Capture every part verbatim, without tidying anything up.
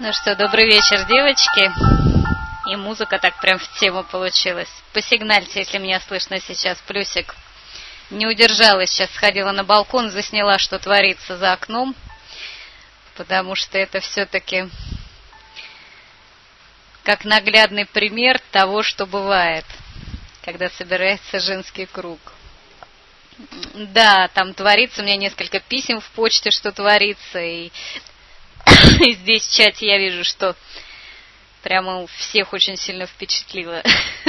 Ну что, добрый вечер, девочки. И музыка так прям в тему получилась. Посигнальте, если меня слышно сейчас, плюсик. Не удержалась, сейчас сходила на балкон, засняла, что творится за окном. Потому что это все-таки как наглядный пример того, что бывает, когда собирается женский круг. Да, там творится, у меня несколько писем в почте, что творится, и здесь в чате я вижу, что прямо всех очень сильно впечатлило.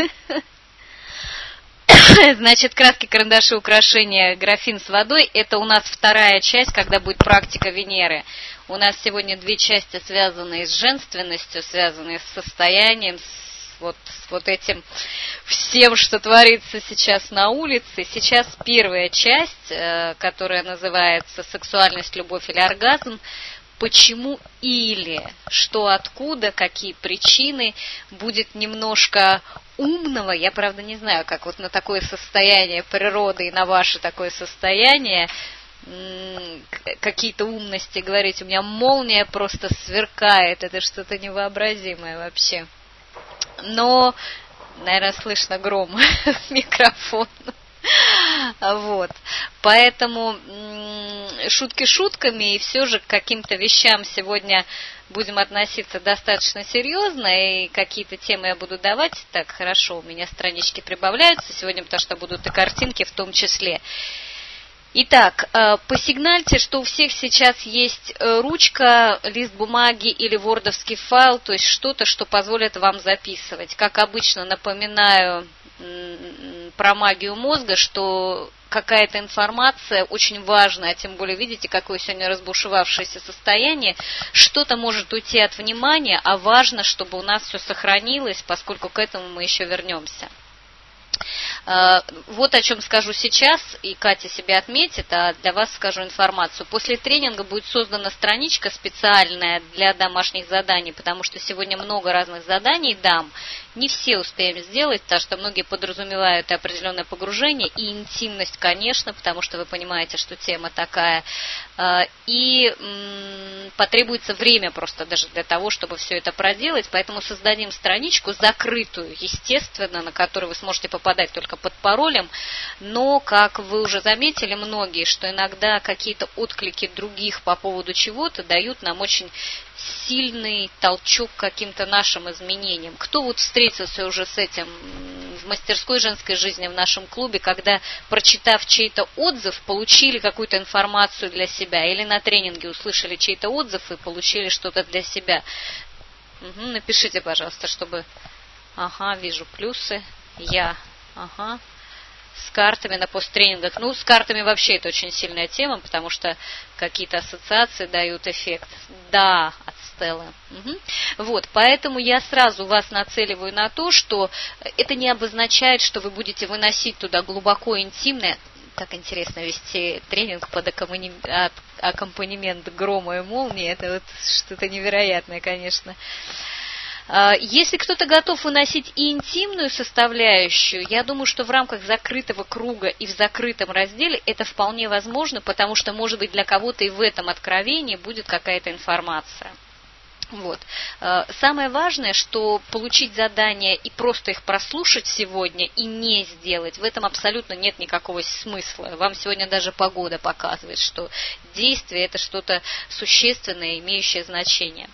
Значит, краски, карандаши, украшения, графин с водой – это у нас вторая часть, когда будет практика Венеры. У нас сегодня две части, связанные с женственностью, связанные с состоянием, с вот, с вот этим всем, что творится сейчас на улице. Сейчас первая часть, которая называется «Сексуальность, любовь или оргазм». Почему или, что, откуда, какие причины, будет немножко умного. Я, правда, не знаю, как вот на такое состояние природы и на ваше такое состояние какие-то умности говорить. У меня молния просто сверкает, это что-то невообразимое вообще. Но, наверное, слышно гром в микрофон. Вот. Поэтому шутки шутками, и все же к каким-то вещам сегодня будем относиться достаточно серьезно, и какие-то темы я буду давать. Так, хорошо, у меня странички прибавляются сегодня, потому что будут и картинки в том числе. Итак, посигнальте, что у всех сейчас есть ручка, лист бумаги или вордовский файл, то есть что-то, что позволит вам записывать. Как обычно, напоминаю про магию мозга, что какая-то информация очень важная, а тем более видите, какое сегодня разбушевавшееся состояние, что-то может уйти от внимания, а важно, чтобы у нас все сохранилось, поскольку к этому мы еще вернемся. Вот о чем скажу сейчас, и Катя себе отметит, а для вас скажу информацию. После тренинга будет создана страничка специальная для домашних заданий, потому что сегодня много разных заданий дам. Не все успеем сделать, потому что многие подразумевают и определенное погружение, и интимность, конечно, потому что вы понимаете, что тема такая. И м, потребуется время просто даже для того, чтобы все это проделать, поэтому создадим страничку закрытую, естественно, на которую вы сможете попадать только под паролем, но, как вы уже заметили многие, что иногда какие-то отклики других по поводу чего-то дают нам очень сильный толчок к каким-то нашим изменениям. Кто вот встретился уже с этим в мастерской женской жизни в нашем клубе, когда, прочитав чей-то отзыв, получили какую-то информацию для себя, или на тренинге услышали чей-то отзыв и получили что-то для себя? Угу, напишите, пожалуйста, чтобы... Ага, вижу плюсы. Я. Ага. С картами на посттренингах. Ну, с картами вообще это очень сильная тема, потому что какие-то ассоциации дают эффект. Да, от Стеллы. Угу. Вот, поэтому я сразу вас нацеливаю на то, что это не обозначает, что вы будете выносить туда глубоко интимное. Так интересно вести тренинг под аккомпанемент грома и молнии. Это вот что-то невероятное, конечно. Если кто-то готов выносить и интимную составляющую, я думаю, что в рамках закрытого круга и в закрытом разделе это вполне возможно, потому что, может быть, для кого-то и в этом откровении будет какая-то информация. Вот. Самое важное, что получить задания и просто их прослушать сегодня и не сделать, в этом абсолютно нет никакого смысла. Вам сегодня даже погода показывает, что действие – это что-то существенное, имеющее значение.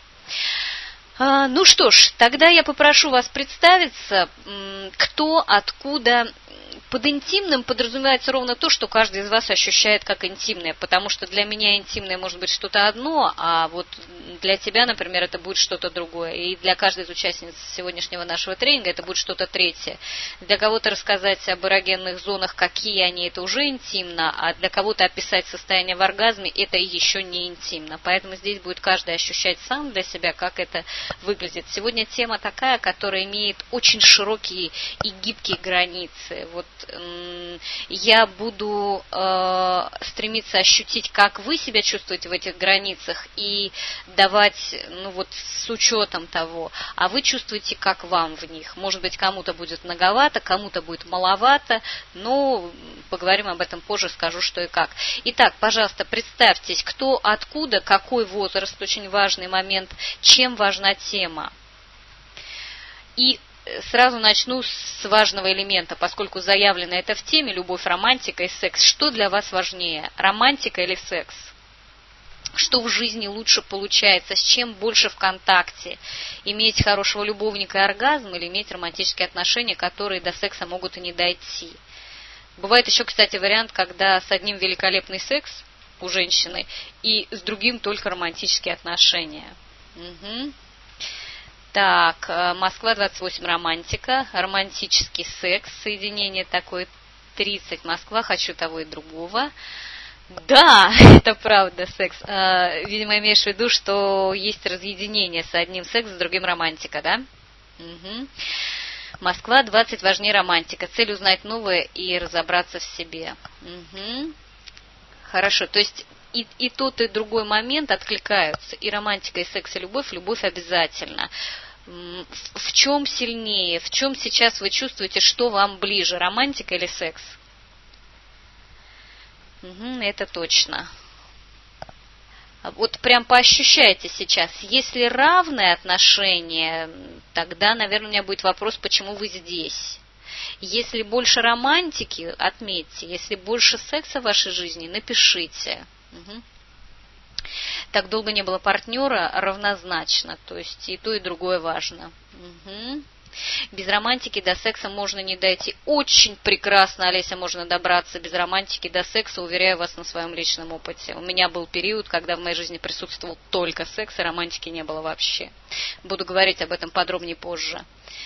Ну что ж, тогда я попрошу вас представиться, кто, откуда. Под интимным подразумевается ровно то, что каждый из вас ощущает как интимное, потому что для меня интимное может быть что-то одно, а вот для тебя, например, это будет что-то другое. И для каждой из участниц сегодняшнего нашего тренинга это будет что-то третье. Для кого-то рассказать об эрогенных зонах, какие они, это уже интимно, а для кого-то описать состояние в оргазме, это еще не интимно. Поэтому здесь будет каждый ощущать сам для себя, как это выглядит. Сегодня тема такая, которая имеет очень широкие и гибкие границы. Вот м- я буду э, стремиться ощутить, как вы себя чувствуете в этих границах, и давать, ну вот, с учетом того, а вы чувствуете, как вам в них. Может быть, кому-то будет многовато, кому-то будет маловато, но поговорим об этом позже, скажу, что и как. Итак, пожалуйста, представьтесь, кто, откуда, какой возраст, очень важный момент, чем важна тема. И сразу начну с важного элемента, поскольку заявлено это в теме «Любовь, романтика и секс». Что для вас важнее, романтика или секс? Что в жизни лучше получается, с чем больше в контакте? Иметь хорошего любовника и оргазм или иметь романтические отношения, которые до секса могут и не дойти? Бывает еще, кстати, вариант, когда с одним великолепный секс у женщины и с другим только романтические отношения. Угу. Так, Москва, двадцать восемь, романтика, романтический секс, соединение такое, тридцать, Москва, хочу того и другого. Да, это правда, секс. Видимо, имеешь в виду, что есть разъединение с одним секс, с другим романтика, да? Угу. Москва, двадцать, важнее романтика. Цель узнать новое и разобраться в себе. Угу. Хорошо, то есть и, и тот, и другой момент откликаются. И романтика, и секс, и любовь. Любовь обязательно. В, в чем сильнее? В чем сейчас вы чувствуете, что вам ближе? Романтика или секс? Угу, это точно. Вот прям поощущайте сейчас. Если равные отношения, тогда, наверное, у меня будет вопрос, почему вы здесь. Если больше романтики, отметьте. Если больше секса в вашей жизни, напишите. Угу. Так долго не было партнера, равнозначно. То есть и то, и другое важно. Угу. Без романтики до секса можно не дойти. Очень прекрасно, Олеся, можно добраться без романтики до секса, уверяю вас на своем личном опыте. У меня был период, когда в моей жизни присутствовал только секс, и романтики не было вообще. Буду говорить об этом подробнее позже.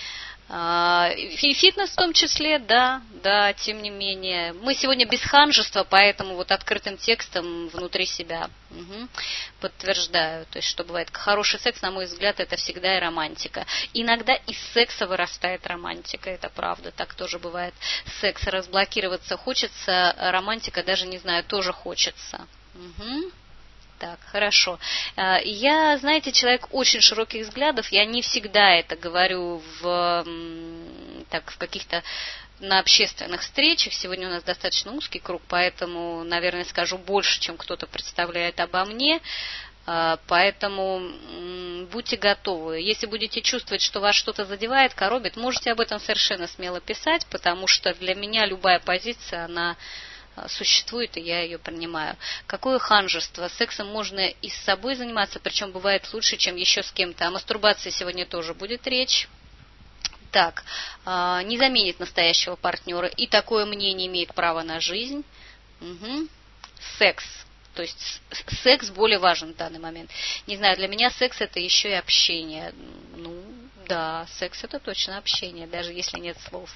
И фитнес в том числе, да, да, тем не менее. Мы сегодня без ханжества, поэтому вот открытым текстом внутри себя угу, подтверждаю. То есть, что бывает хороший секс, на мой взгляд, это всегда и романтика. Иногда из секса вырастает романтика, это правда, так тоже бывает. Секс разблокироваться хочется, романтика даже, не знаю, тоже хочется. Угу. Так, хорошо. Я, знаете, человек очень широких взглядов, я не всегда это говорю в, так, в каких-то на общественных встречах. Сегодня у нас достаточно узкий круг, поэтому, наверное, скажу больше, чем кто-то представляет обо мне. Поэтому будьте готовы. Если будете чувствовать, что вас что-то задевает, коробит, можете об этом совершенно смело писать, потому что для меня любая позиция, она существует, и я ее принимаю. Какое ханжество? Сексом можно и с собой заниматься, причем бывает лучше, чем еще с кем-то. О мастурбации сегодня тоже будет речь. Так, не заменит настоящего партнера, и такое мнение имеет право на жизнь. Угу. Секс. То есть секс более важен в данный момент. Не знаю, для меня секс это еще и общение. Ну, да, секс это точно общение, даже если нет слов.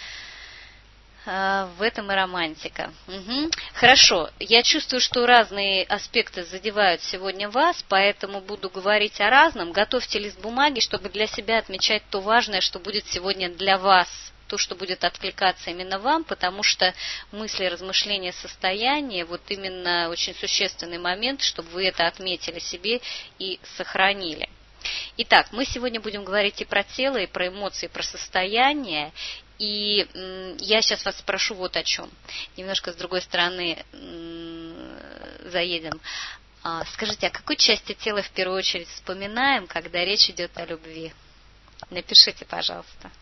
В этом и романтика. Угу. Хорошо. Я чувствую, что разные аспекты задевают сегодня вас, поэтому буду говорить о разном. Готовьте лист бумаги, чтобы для себя отмечать то важное, что будет сегодня для вас, то, что будет откликаться именно вам, потому что мысли, размышления, состояние, вот именно очень существенный момент, чтобы вы это отметили себе и сохранили. Итак, мы сегодня будем говорить и про тело, и про эмоции, и про состояние. И м, я сейчас вас спрошу вот о чем. Немножко с другой стороны м, заедем. А, скажите, о какой части тела в первую очередь вспоминаем, когда речь идет о любви? Напишите, пожалуйста.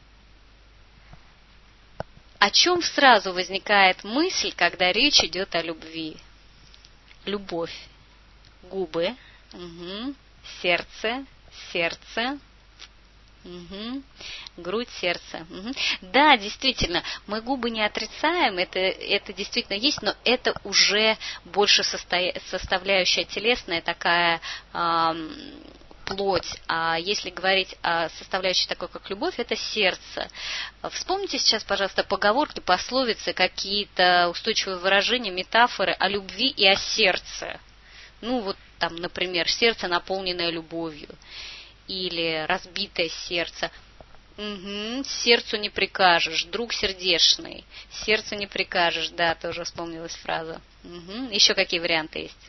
О чем сразу возникает мысль, когда речь идет о любви? Любовь. Губы. Угу. Сердце. Сердце. Угу. Грудь, сердце. Угу. Да, действительно, мы губы не отрицаем, это, это действительно есть, но это уже больше состоя... составляющая телесная такая эм, плоть. А если говорить о составляющей такой, как любовь, это сердце. Вспомните сейчас, пожалуйста, поговорки, пословицы, какие-то устойчивые выражения, метафоры о любви и о сердце. Ну, вот там, например, сердце, наполненное любовью. или разбитое сердце. Угу. Сердцу не прикажешь, друг сердечный. Сердцу не прикажешь, да, тоже вспомнилась фраза. Угу. Еще какие варианты есть?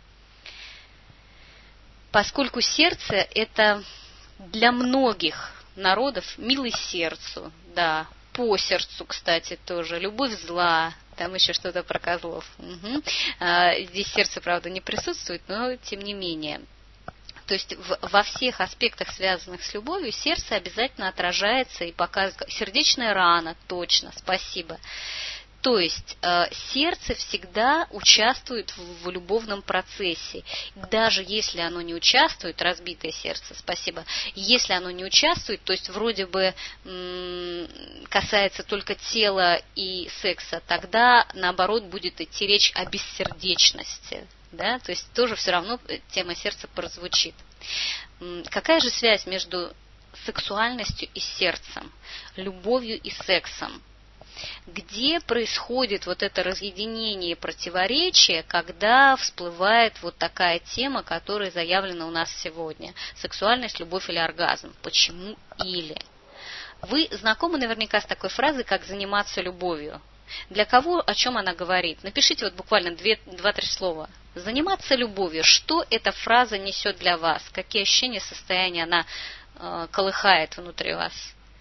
Поскольку сердце – это для многих народов милый сердцу, да, по сердцу, кстати, тоже, любовь зла, там еще что-то про козлов. Угу. А, здесь сердце, правда, не присутствует, но тем не менее. То есть в, во всех аспектах, связанных с любовью, сердце обязательно отражается и показывает. Сердечная рана, точно, спасибо. То есть э, сердце всегда участвует в, в любовном процессе. Даже если оно не участвует, разбитое сердце, спасибо, если оно не участвует, то есть вроде бы м- касается только тела и секса, тогда наоборот будет идти речь о бессердечности. Да? То есть тоже все равно тема сердца прозвучит. М- какая же связь между сексуальностью и сердцем, любовью и сексом? Где происходит вот это разъединение и противоречие, когда всплывает вот такая тема, которая заявлена у нас сегодня? Сексуальность, любовь или оргазм? Почему или? Вы знакомы наверняка с такой фразой, как «заниматься любовью». Для кого, о чем она говорит? Напишите вот буквально два-три слова. Заниматься любовью. Что эта фраза несет для вас? Какие ощущения, состояния она э, колыхает внутри вас?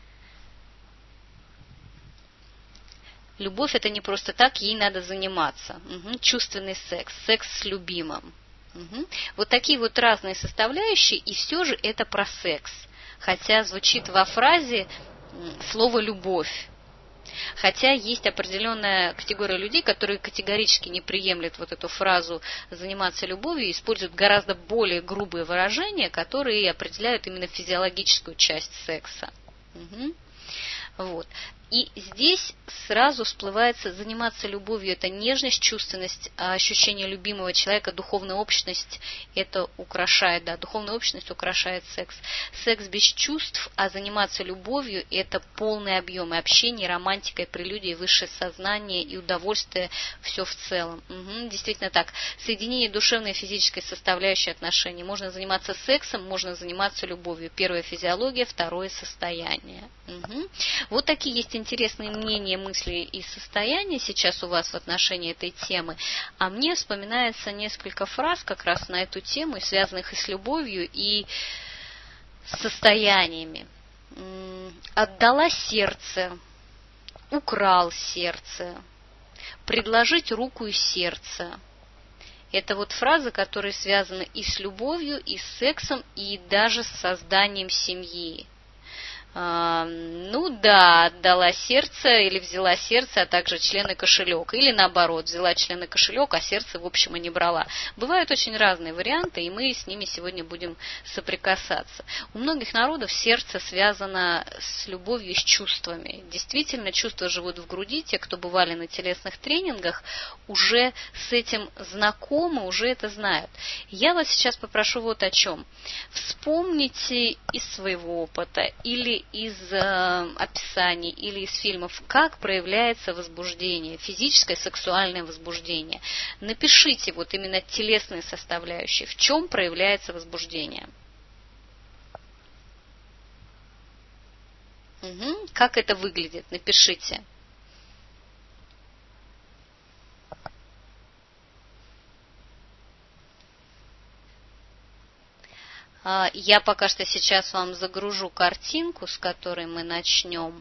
Любовь – это не просто так, ей надо заниматься. Угу. Чувственный секс, секс с любимым. Угу. Вот такие вот разные составляющие, и все же это про секс. Хотя звучит во фразе слово «любовь». Хотя есть определенная категория людей, которые категорически не приемлют вот эту фразу «заниматься любовью» и используют гораздо более грубые выражения, которые определяют именно физиологическую часть секса. Угу. Вот. И здесь сразу всплывается заниматься любовью. Это нежность, чувственность, ощущение любимого человека, духовная общность. Это украшает, да, духовная общность украшает секс. Секс без чувств, а заниматься любовью – это полный объем и общение, романтика, и прелюдия, высшее сознание и удовольствие, все в целом. Угу, действительно так. Соединение душевной и физической составляющей отношений. Можно заниматься сексом, можно заниматься любовью. Первое – физиология, второе – состояние. Угу. Вот такие есть интересные мнения, мысли и состояния сейчас у вас в отношении этой темы. А мне вспоминается несколько фраз как раз на эту тему, связанных и с любовью, и с состояниями. Отдала сердце, украл сердце, предложить руку и сердце. Это вот фразы, которые связаны и с любовью, и с сексом, и даже с созданием семьи. Ну да, отдала сердце или взяла сердце, а также член и кошелек. Или наоборот, взяла член и кошелек, а сердце, в общем, и не брала. Бывают очень разные варианты, и мы с ними сегодня будем соприкасаться. У многих народов сердце связано с любовью, с чувствами. Действительно, чувства живут в груди. Те, кто бывали на телесных тренингах, уже с этим знакомы, уже это знают. Я вас сейчас попрошу вот о чем. Вспомните из своего опыта или из э, описаний или из фильмов, как проявляется возбуждение, физическое, сексуальное возбуждение. Напишите вот именно телесные составляющие, в чем проявляется возбуждение. Угу. Как это выглядит? Напишите. Я пока что сейчас вам загружу картинку, с которой мы начнем.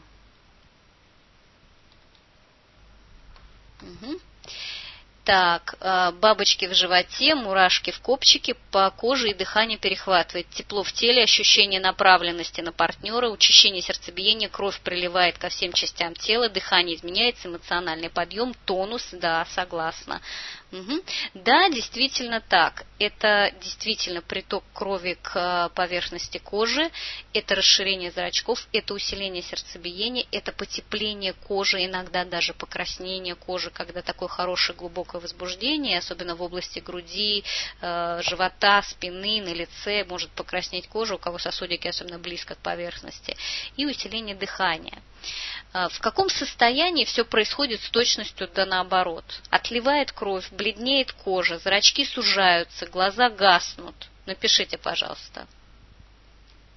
Угу. Так, бабочки в животе, мурашки в копчике, по коже и дыхание перехватывает. Тепло в теле, ощущение направленности на партнера, учащение сердцебиения, кровь приливает ко всем частям тела, дыхание изменяется, эмоциональный подъем, тонус, да, согласна. Угу. Да, действительно так. Это действительно приток крови к поверхности кожи, это расширение зрачков, это усиление сердцебиения, это потепление кожи, иногда даже покраснение кожи, когда такое хорошее глубокое возбуждение, особенно в области груди, э, живота, спины, на лице, может покраснеть кожа, у кого сосудики особенно близко к поверхности, и усиление дыхания. В каком состоянии все происходит с точностью да наоборот? Отливает кровь, бледнеет кожа, зрачки сужаются, глаза гаснут. Напишите, пожалуйста.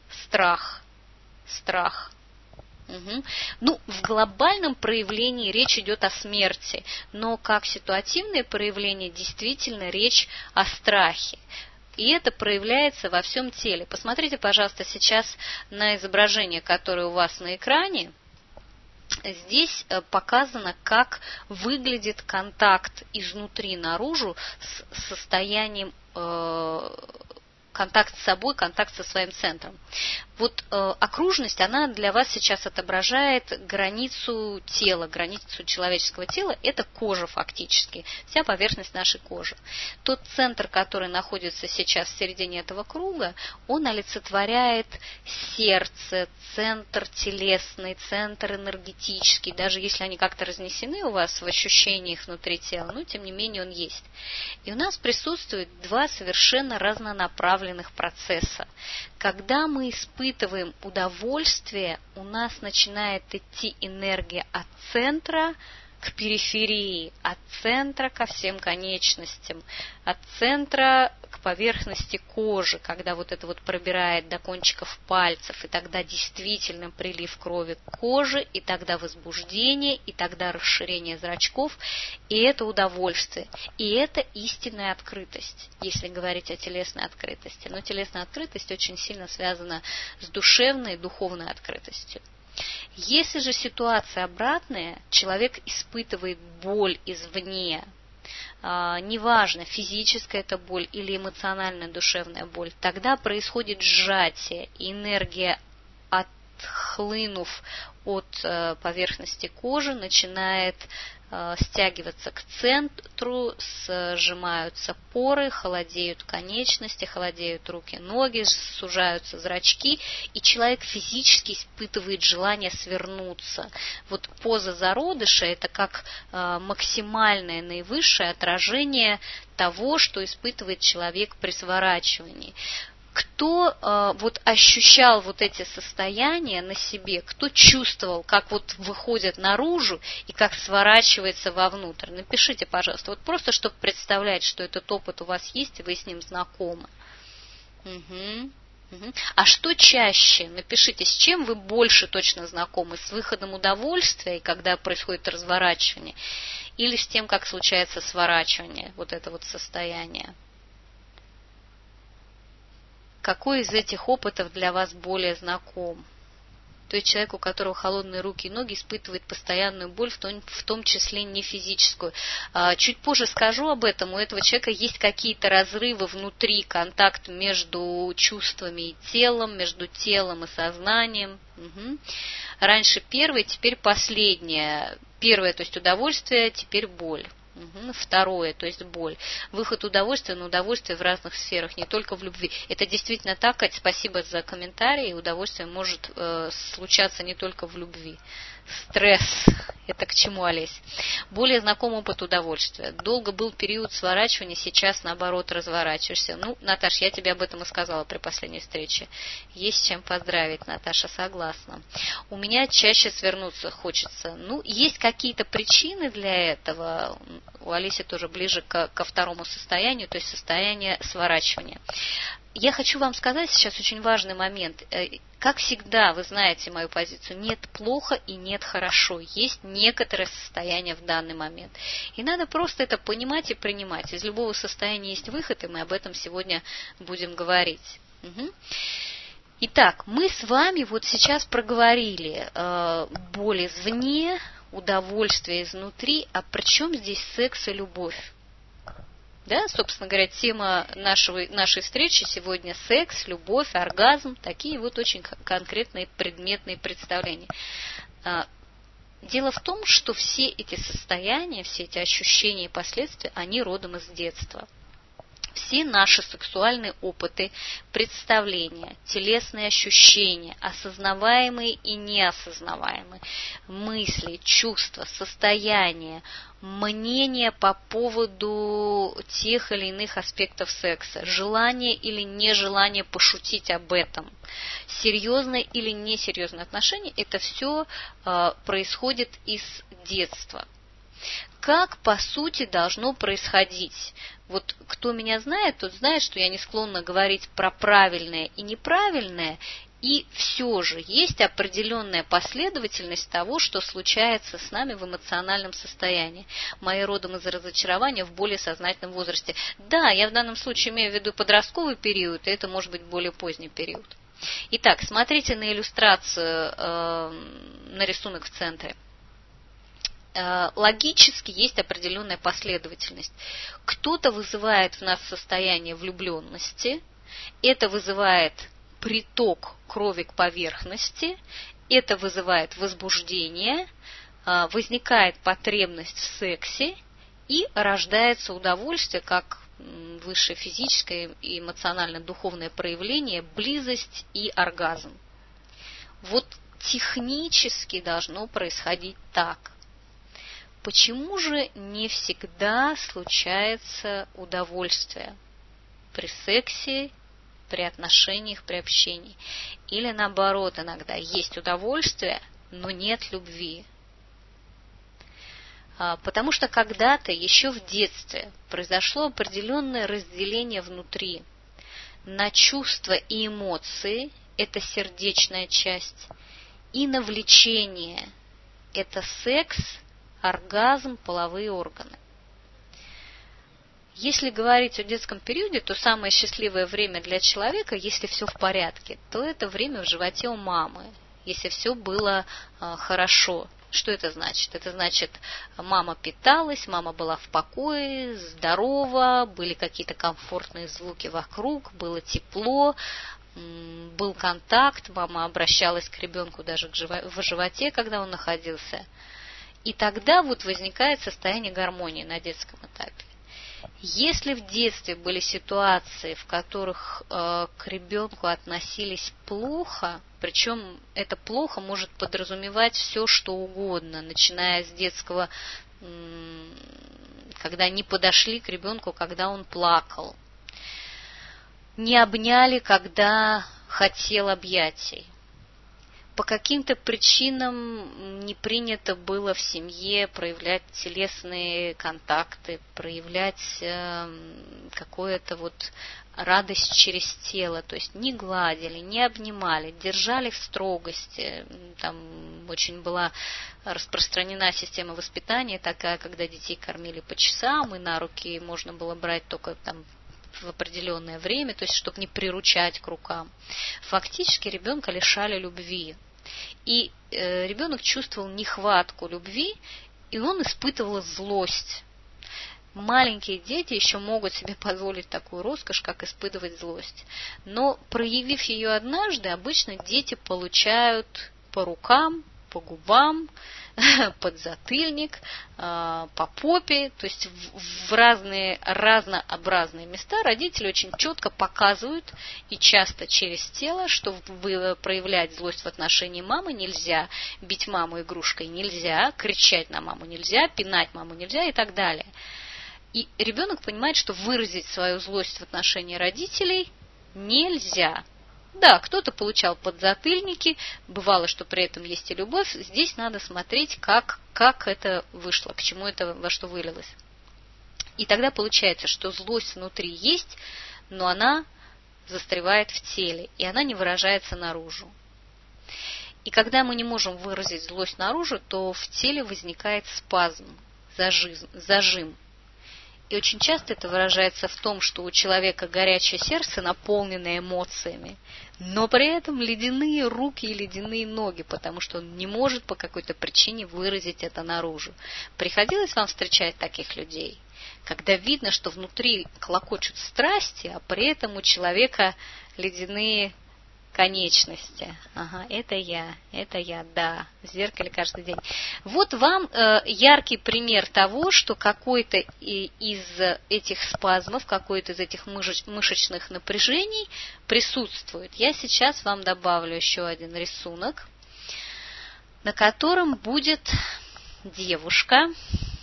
страх, страх. Угу. Ну, в глобальном проявлении речь идет о смерти, но как ситуативное проявление действительно речь о страхе. И это проявляется во всем теле. Посмотрите, пожалуйста, сейчас на изображение, которое у вас на экране. Здесь показано, как выглядит контакт изнутри наружу с состоянием э, контакт с собой, контакт со своим центром. Вот э, окружность, она для вас сейчас отображает границу тела, границу человеческого тела, это кожа фактически, вся поверхность нашей кожи. Тот центр, который находится сейчас в середине этого круга, он олицетворяет сердце, центр телесный, центр энергетический, даже если они как-то разнесены у вас в ощущениях внутри тела, но тем не менее он есть. И у нас присутствует два совершенно разнонаправленных процесса. Когда мы испытываем удовольствие, у нас начинает идти энергия от центра к периферии, от центра ко всем конечностям, от центра к поверхности кожи, когда вот это вот пробирает до кончиков пальцев, и тогда действительно прилив крови к коже, и тогда возбуждение, и тогда расширение зрачков, и это удовольствие, и это истинная открытость, если говорить о телесной открытости. Но телесная открытость очень сильно связана с душевной и духовной открытостью. Если же ситуация обратная, человек испытывает боль извне, а, неважно, физическая это боль или эмоциональная душевная боль, тогда происходит сжатие, и энергия, отхлынув от э, поверхности кожи, начинает э, стягиваться к центру, сжимаются поры, холодеют конечности, холодеют руки, ноги, сужаются зрачки, и человек физически испытывает желание свернуться. Вот поза зародыша – это как э, максимальное, наивысшее отражение того, что испытывает человек при сворачивании. Кто э, вот ощущал вот эти состояния на себе, кто чувствовал, как вот выходят наружу и как сворачивается вовнутрь? Напишите, пожалуйста, вот просто, чтобы представлять, что этот опыт у вас есть, и вы с ним знакомы. Угу. Угу. А что чаще? Напишите, с чем вы больше точно знакомы? С выходом удовольствия, когда происходит разворачивание, или с тем, как случается сворачивание, вот это вот состояние? Какой из этих опытов для вас более знаком? То есть человек, у которого холодные руки и ноги, испытывает постоянную боль, в том, в том числе не физическую. А, чуть позже скажу об этом. У этого человека есть какие-то разрывы внутри, контакт между чувствами и телом, между телом и сознанием. Угу. Раньше первое, теперь последнее. Первое, то есть удовольствие, теперь боль. Угу. Второе, то есть боль. Выход удовольствия, но удовольствие в разных сферах, не только в любви. Это действительно так, Кать, спасибо за комментарий. Удовольствие может э, случаться не только в любви. Стресс. Это к чему, Олесь? Более знаком опыт удовольствия. Долго был период сворачивания, сейчас, наоборот, разворачиваешься. Ну, Наташ, я тебе об этом и сказала при последней встрече. Есть чем поздравить, Наташа, согласна. У меня чаще свернуться хочется. Ну, есть какие-то причины для этого. У Олеси тоже ближе ко, ко второму состоянию, то есть состояние сворачивания. Я хочу вам сказать сейчас очень важный момент. Как всегда, вы знаете мою позицию, нет плохо и нет хорошо. Есть некоторое состояние в данный момент. И надо просто это понимать и принимать. Из любого состояния есть выход, и мы об этом сегодня будем говорить. Угу. Итак, мы с вами вот сейчас проговорили э, боль извне, удовольствие изнутри, а при чем здесь секс и любовь? Да, собственно говоря, тема нашего, нашей встречи сегодня – секс, любовь, оргазм, такие вот очень конкретные предметные представления. Дело в том, что все эти состояния, все эти ощущения и последствия, они родом из детства. Все наши сексуальные опыты, представления, телесные ощущения, осознаваемые и неосознаваемые, мысли, чувства, состояния, мнения по поводу тех или иных аспектов секса, желание или нежелание пошутить об этом, серьезное или несерьезное отношение, это все э, происходит из детства. Как, по сути, должно происходить? Вот кто меня знает, тот знает, что я не склонна говорить про правильное и неправильное, И все же есть определенная последовательность того, что случается с нами в эмоциональном состоянии. Мои родом из разочарования в более сознательном возрасте. Да, я в данном случае имею в виду подростковый период, и это может быть более поздний период. Итак, смотрите на иллюстрацию, э, на рисунок в центре. Э, логически есть определенная последовательность. Кто-то вызывает в нас состояние влюбленности, это вызывает приток крови к поверхности, это вызывает возбуждение, возникает потребность в сексе и рождается удовольствие как высшее физическое и эмоционально-духовное проявление, близость и оргазм. Вот технически должно происходить так. Почему же не всегда случается удовольствие при сексе, при отношениях, при общении? Или наоборот, иногда есть удовольствие, но нет любви. Потому что когда-то, еще в детстве, произошло определенное разделение внутри на чувства и эмоции, это сердечная часть, и на влечение, это секс, оргазм, половые органы. Если говорить о детском периоде, то самое счастливое время для человека, если все в порядке, то это время в животе у мамы, если все было э, хорошо. Что это значит? Это значит, мама питалась, мама была в покое, здорова, были какие-то комфортные звуки вокруг, было тепло, м- был контакт, мама обращалась к ребенку даже к живо- в животе, когда он находился. И тогда вот возникает состояние гармонии на детском этапе. Если в детстве были ситуации, в которых э, к ребенку относились плохо, причем это плохо может подразумевать все, что угодно, начиная с детского, м- когда не подошли к ребенку, когда он плакал, не обняли, когда хотел объятий, по каким-то причинам не принято было в семье проявлять телесные контакты, проявлять э, какое-то вот радость через тело, то есть не гладили, не обнимали, держали в строгости. Там очень была распространена система воспитания такая, когда детей кормили по часам, и на руки можно было брать только там в определенное время, то есть чтобы не приручать к рукам. Фактически ребенка лишали любви. И э, ребенок чувствовал нехватку любви, и он испытывал злость. Маленькие дети еще могут себе позволить такую роскошь, как испытывать злость. Но проявив ее однажды, обычно дети получают по рукам, по губам, подзатыльник, по попе, то есть в разные разнообразные места родители очень четко показывают и часто через тело, что проявлять злость в отношении мамы нельзя, бить маму игрушкой нельзя, кричать на маму нельзя, пинать маму нельзя и так далее. И ребенок понимает, что выразить свою злость в отношении родителей нельзя. Да, кто-то получал подзатыльники, бывало, что при этом есть и любовь. Здесь надо смотреть, как, как это вышло, к чему это, во что вылилось. И тогда получается, что злость внутри есть, но она застревает в теле, и она не выражается наружу. И когда мы не можем выразить злость наружу, то в теле возникает спазм, зажим. зажим. И очень часто это выражается в том, что у человека горячее сердце, наполненное эмоциями, но при этом ледяные руки и ледяные ноги, потому что он не может по какой-то причине выразить это наружу. Приходилось вам встречать таких людей, когда видно, что внутри клокочут страсти, а при этом у человека ледяные конечности. Ага, это я, это я, да, в зеркале каждый день. Вот вам э, яркий пример того, что какой-то из этих спазмов, какой-то из этих мышеч, мышечных напряжений присутствует. Я сейчас вам добавлю еще один рисунок, на котором будет девушка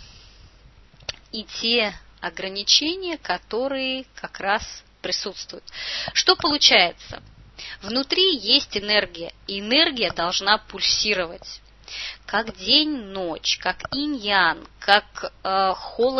и те ограничения, которые как раз присутствуют. Что получается? Внутри есть энергия, и энергия должна пульсировать. Как день-ночь, как инь-ян, как э,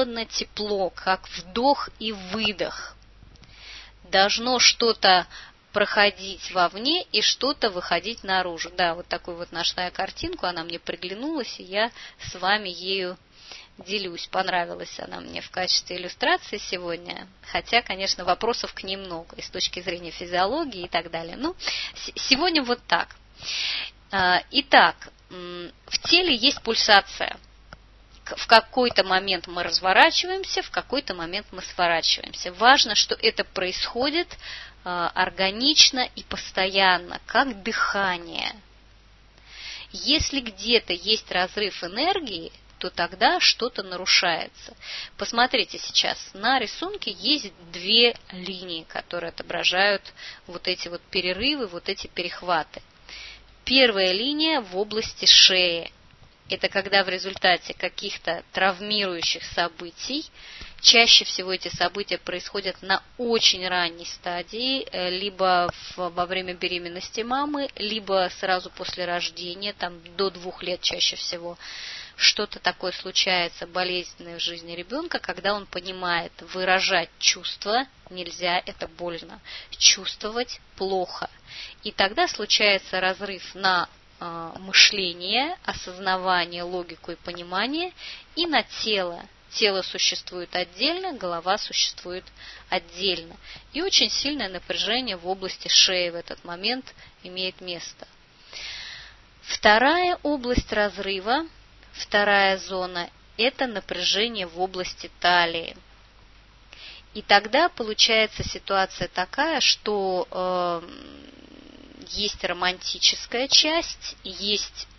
холодно-тепло, как вдох и выдох. Должно что-то проходить вовне и что-то выходить наружу. Да, вот такую вот нашла я картинку, она мне приглянулась, и я с вами ею делюсь. Понравилась она мне в качестве иллюстрации сегодня, хотя, конечно, вопросов к ней много и с точки зрения физиологии и так далее. Ну, сегодня вот так. Итак, в теле есть пульсация. В какой-то момент мы разворачиваемся, в какой-то момент мы сворачиваемся. Важно, что это происходит органично и постоянно, как дыхание. Если где-то есть разрыв энергии, то тогда что-то нарушается. Посмотрите сейчас, на рисунке есть две линии, которые отображают вот эти вот перерывы, вот эти перехваты. Первая линия в области шеи. Это когда в результате каких-то травмирующих событий, чаще всего эти события происходят на очень ранней стадии, либо во время беременности мамы, либо сразу после рождения, там до двух лет чаще всего. Что-то такое случается болезненное в жизни ребенка, когда он понимает, выражать чувства нельзя, это больно, чувствовать плохо. И тогда случается разрыв на э, мышление, осознавание, логику и понимание, и на тело. Тело существует отдельно, голова существует отдельно. И очень сильное напряжение в области шеи в этот момент имеет место. Вторая область разрыва, вторая зона – это напряжение в области талии. И тогда получается ситуация такая, что э, есть романтическая часть, есть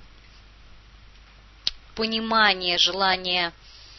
понимание, желание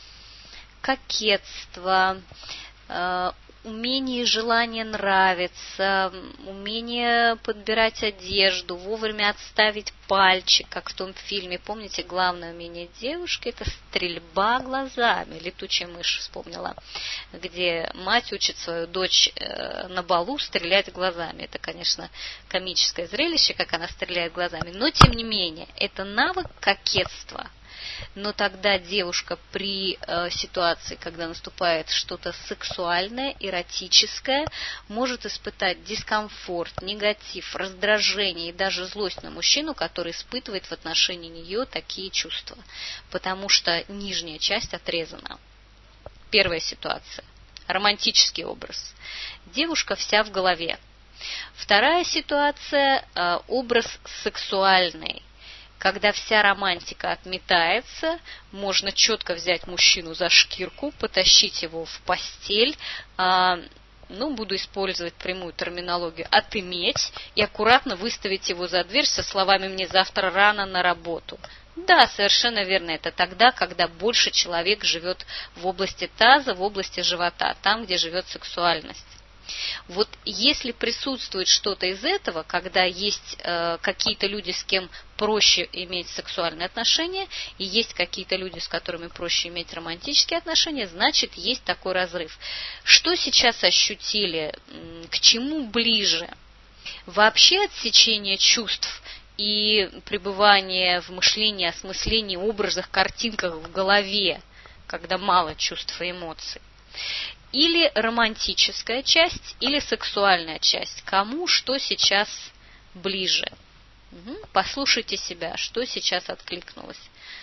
кокетства, э, умение и желание нравиться, умение подбирать одежду, вовремя отставить пальчик, как в том фильме. Помните, главное умение девушки – это стрельба глазами. «Летучая мышь» вспомнила, где мать учит свою дочь на балу стрелять глазами. Это, конечно, комическое зрелище, как она стреляет глазами, но, тем не менее, это навык кокетства. Но тогда девушка при э, ситуации, когда наступает что-то сексуальное, эротическое, может испытать дискомфорт, негатив, раздражение и даже злость на мужчину, который испытывает в отношении нее такие чувства, потому что нижняя часть отрезана. Первая ситуация. Романтический образ. Девушка вся в голове. Вторая ситуация э, – образ сексуальный. Когда вся романтика отметается, можно четко взять мужчину за шкирку, потащить его в постель, а, ну, буду использовать прямую терминологию, отыметь и аккуратно выставить его за дверь со словами «мне завтра рано на работу». Да, совершенно верно, это тогда, когда больше человек живет в области таза, в области живота, там, где живет сексуальность. Вот если присутствует что-то из этого, когда есть э, какие-то люди, с кем проще иметь сексуальные отношения, и есть какие-то люди, с которыми проще иметь романтические отношения, значит, есть такой разрыв. Что сейчас ощутили? К чему ближе? Вообще отсечение чувств и пребывание в мышлении, осмыслении, образах, картинках в голове, когда мало чувств и эмоций. Или романтическая часть, или сексуальная часть. Кому что сейчас ближе? Угу. Послушайте себя, что сейчас откликнулось.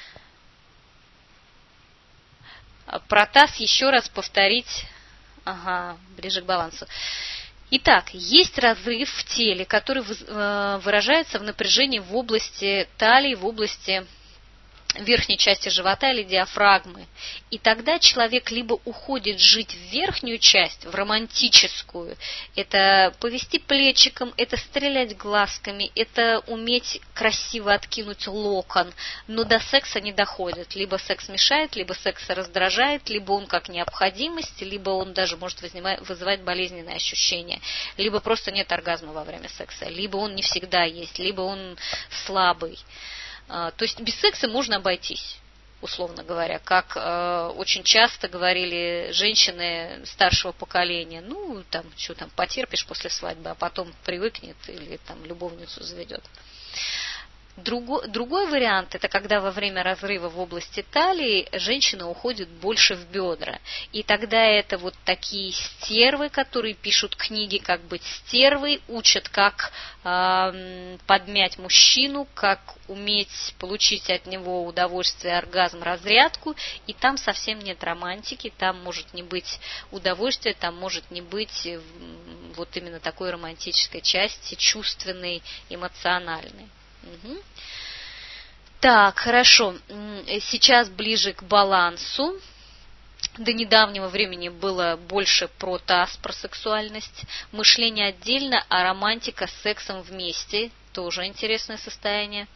Про таз еще раз повторить. Ага, ближе к балансу. Итак, есть разрыв в теле, который выражается в напряжении в области талии, в области верхней части живота или диафрагмы. И тогда человек либо уходит жить в верхнюю часть, в романтическую, это повести плечиком, это стрелять глазками, это уметь красиво откинуть локон, но до секса не доходит. Либо секс мешает, либо секс раздражает, либо он как необходимость, либо он даже может вызывать болезненные ощущения, либо просто нет оргазма во время секса, либо он не всегда есть, либо он слабый. То есть без секса можно обойтись, условно говоря, как э, очень часто говорили женщины старшего поколения, ну, там, что там, потерпишь после свадьбы, а потом привыкнет или там любовницу заведет. Другой, другой вариант – это когда во время разрыва в области талии женщина уходит больше в бедра. И тогда это вот такие стервы, которые пишут книги, как быть стервой, учат, как э, подмять мужчину, как уметь получить от него удовольствие, оргазм, разрядку. И там совсем нет романтики, там может не быть удовольствия, там может не быть вот именно такой романтической части, чувственной, эмоциональной. Угу. Так, хорошо. Сейчас ближе к балансу. До недавнего времени было больше про таз, про сексуальность. Мышление отдельно, а романтика с сексом вместе. Тоже интересное состояние.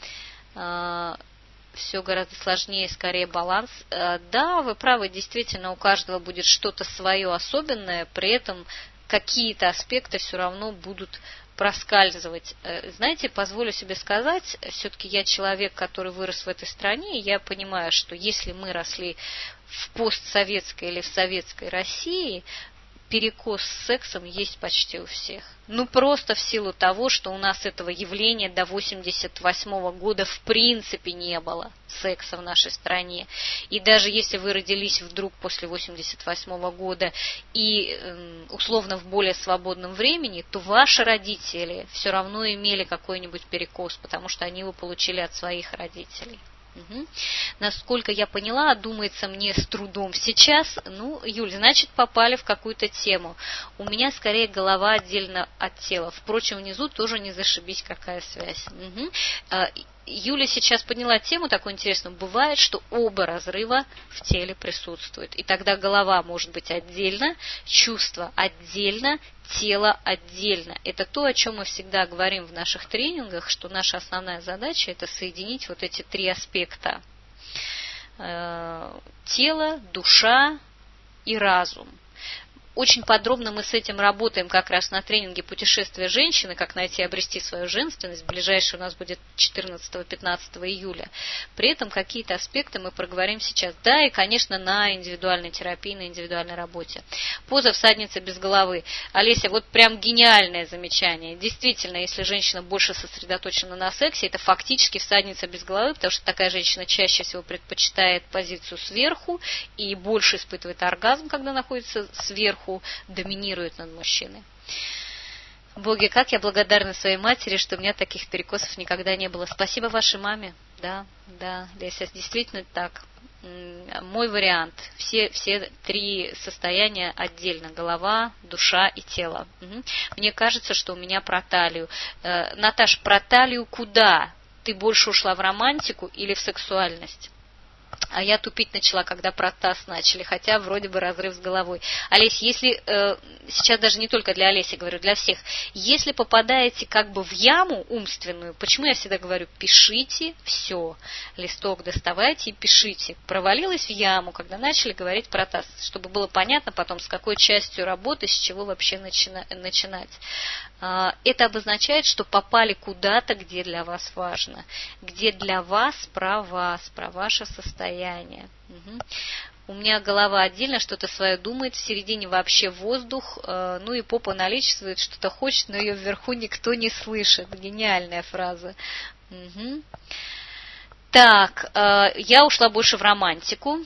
Все гораздо сложнее, скорее баланс. Да, вы правы, действительно, у каждого будет что-то свое особенное, при этом какие-то аспекты все равно будут проскальзывать. Знаете, позволю себе сказать, все-таки я человек, который вырос в этой стране, и я понимаю, что если мы росли в постсоветской или в советской России, перекос с сексом есть почти у всех. Ну, просто в силу того, что у нас этого явления до восемьдесят восьмого года в принципе не было, секса в нашей стране. И даже если вы родились вдруг после восемьдесят восьмого года и условно в более свободном времени, то ваши родители все равно имели какой-нибудь перекос, потому что они его получили от своих родителей. Угу. Насколько я поняла, думается мне с трудом сейчас. Ну, Юль, значит, попали в какую-то тему. У меня скорее голова отдельно от тела. Впрочем, внизу тоже не зашибись, какая связь. Угу. Юля сейчас подняла тему такую интересную. Бывает, что оба разрыва в теле присутствуют. И тогда голова может быть отдельно, чувство отдельно, тело отдельно. Это то, о чем мы всегда говорим в наших тренингах, что наша основная задача – это соединить вот эти три аспекта. Тело, душа и разум. Очень подробно мы с этим работаем как раз на тренинге «Путешествие женщины», как найти и обрести свою женственность. Ближайший у нас будет четырнадцатого-пятнадцатого июля. При этом какие-то аспекты мы проговорим сейчас. Да, и, конечно, на индивидуальной терапии, на индивидуальной работе. Поза всадницы без головы. Олеся, вот прям гениальное замечание. Действительно, если женщина больше сосредоточена на сексе, это фактически всадница без головы, потому что такая женщина чаще всего предпочитает позицию сверху и больше испытывает оргазм, когда находится сверху, доминирует над мужчиной. Боги, как я благодарна своей матери, что у меня таких перекосов никогда не было. Спасибо вашей маме. Да, да, Леся, действительно так. Мой вариант. Все, все три состояния отдельно. Голова, душа и тело. Угу. Мне кажется, что у меня про талию. Э, Наташ, про талию куда? Ты больше ушла в романтику или в сексуальность? А я тупить начала, когда про таз начали, хотя вроде бы разрыв с головой. Олесь, если, э, сейчас даже не только для Олеси говорю, для всех, если попадаете как бы в яму умственную, почему я всегда говорю, пишите все, листок доставайте и пишите. Провалилась в яму, когда начали говорить про таз, чтобы было понятно потом, с какой частью работы, с чего вообще начина, начинать. Э, это обозначает, что попали куда-то, где для вас важно, где для вас про вас, про ваше состояние. Угу. У меня голова отдельно что-то свое думает, в середине вообще воздух, э, ну и попа наличествует, что-то хочет, но ее вверху никто не слышит. Гениальная фраза. Угу. Так, э, я ушла больше в романтику.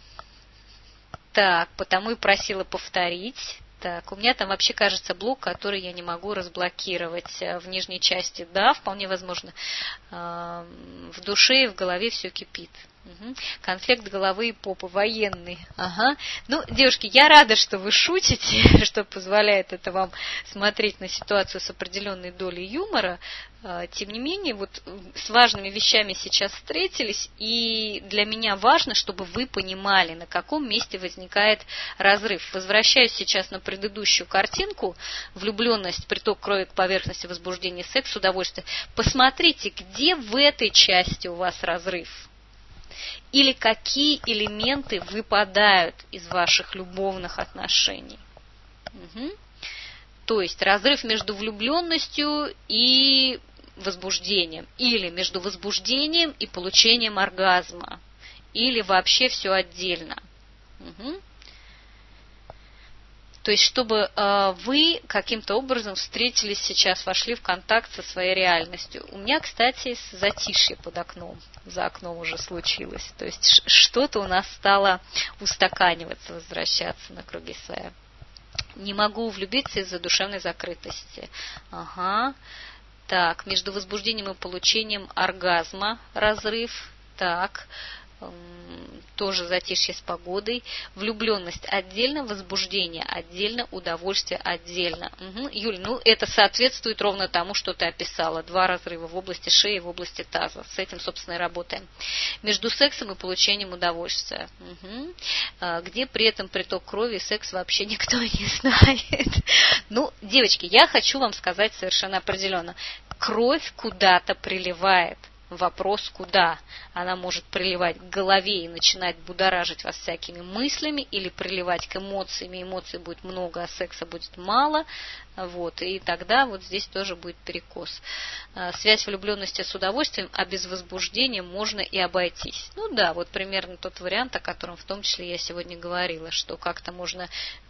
Так, потому и просила повторить. Так, у меня там вообще, кажется, блок, который я не могу разблокировать в нижней части. Да, вполне возможно. Э, в душе и в голове все кипит. Угу. Конфликт головы и попы, военный. Ага. Ну, девушки, я рада, что вы шутите, что позволяет это вам смотреть на ситуацию с определенной долей юмора. Тем не менее, вот с важными вещами сейчас встретились, и для меня важно, чтобы вы понимали, на каком месте возникает разрыв. Возвращаюсь сейчас на предыдущую картинку. Влюбленность, приток крови к поверхности, возбуждение, секс, удовольствие. Посмотрите, где в этой части у вас разрыв. Или какие элементы выпадают из ваших любовных отношений. Угу. То есть разрыв между влюбленностью и возбуждением. Или между возбуждением и получением оргазма. Или вообще все отдельно. Угу. То есть, чтобы э, вы каким-то образом встретились сейчас, вошли в контакт со своей реальностью. У меня, кстати, затишье под окном, за окном уже случилось. То есть, что-то у нас стало устаканиваться, возвращаться на круги своя. Не могу влюбиться из-за душевной закрытости. Ага. Так, между возбуждением и получением оргазма разрыв. Так, тоже затишье с погодой. Влюбленность отдельно, возбуждение отдельно, удовольствие отдельно. Угу. Юль, ну это соответствует ровно тому, что ты описала. Два разрыва в области шеи и в области таза. С этим, собственно, и работаем. Между сексом и получением удовольствия. Угу. Где при этом приток крови и секс вообще никто не знает. Ну, девочки, я хочу вам сказать совершенно определенно. Кровь куда-то приливает. Вопрос, куда? Она может приливать к голове и начинать будоражить вас всякими мыслями, или приливать к эмоциям, эмоций будет много, а секса будет мало. Вот, и тогда вот здесь тоже будет перекос. Связь влюбленности с удовольствием, а без возбуждения можно и обойтись. Ну да, вот примерно тот вариант, о котором в том числе я сегодня говорила, что как-то можно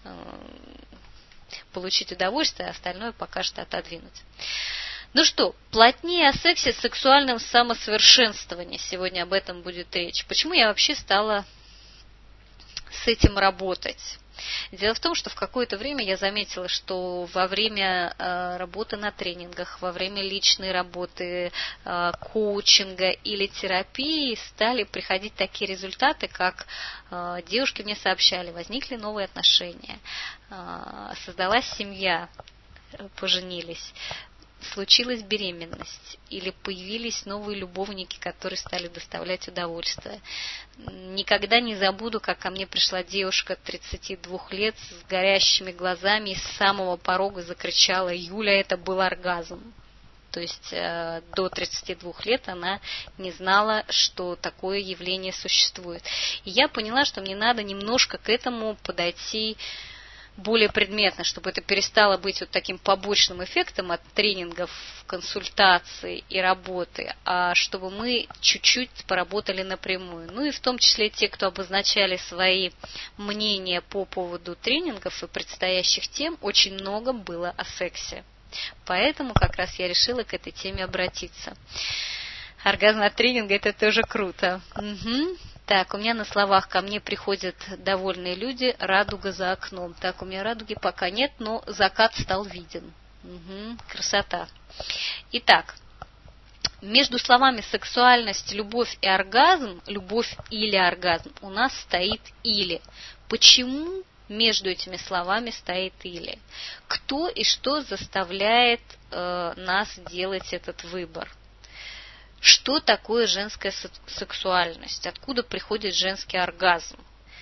получить удовольствие, а остальное пока что отодвинуть. Ну что, плотнее о сексе, сексуальном самосовершенствовании. Сегодня об этом будет речь. Почему я вообще стала с этим работать? Дело в том, что в какое-то время я заметила, что во время э, работы на тренингах, во время личной работы, э, коучинга или терапии стали приходить такие результаты, как э, девушки мне сообщали, возникли новые отношения, э, создалась семья, поженились, случилась беременность или появились новые любовники, которые стали доставлять удовольствие. Никогда не забуду, как ко мне пришла девушка тридцати двух лет с горящими глазами и с самого порога закричала: «Юля, это был оргазм». То есть э, до тридцати двух лет она не знала, что такое явление существует. И я поняла, что мне надо немножко к этому подойти более предметно, чтобы это перестало быть вот таким побочным эффектом от тренингов, консультаций и работы, а чтобы мы чуть-чуть поработали напрямую. Ну и в том числе те, кто обозначали свои мнения по поводу тренингов и предстоящих тем, очень много было о сексе. Поэтому как раз я решила к этой теме обратиться. Оргазм от тренинга – это тоже круто. Угу. Так, у меня на словах ко мне приходят довольные люди, радуга за окном. Так, у меня радуги пока нет, но закат стал виден. Угу, красота. Итак, между словами сексуальность, любовь и оргазм, любовь или оргазм, у нас стоит или. Почему между этими словами стоит или? Кто и что заставляет э, нас делать этот выбор? Что такое женская сексуальность? Откуда приходит женский оргазм?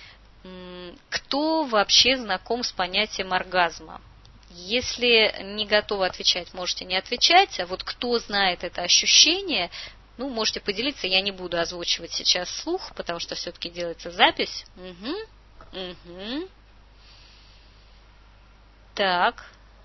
Кто вообще знаком с понятием оргазма? Если не готовы отвечать, можете не отвечать. А вот кто знает это ощущение, ну, можете поделиться. Я не буду озвучивать сейчас вслух, потому что все-таки делается запись. Угу. Угу. Так.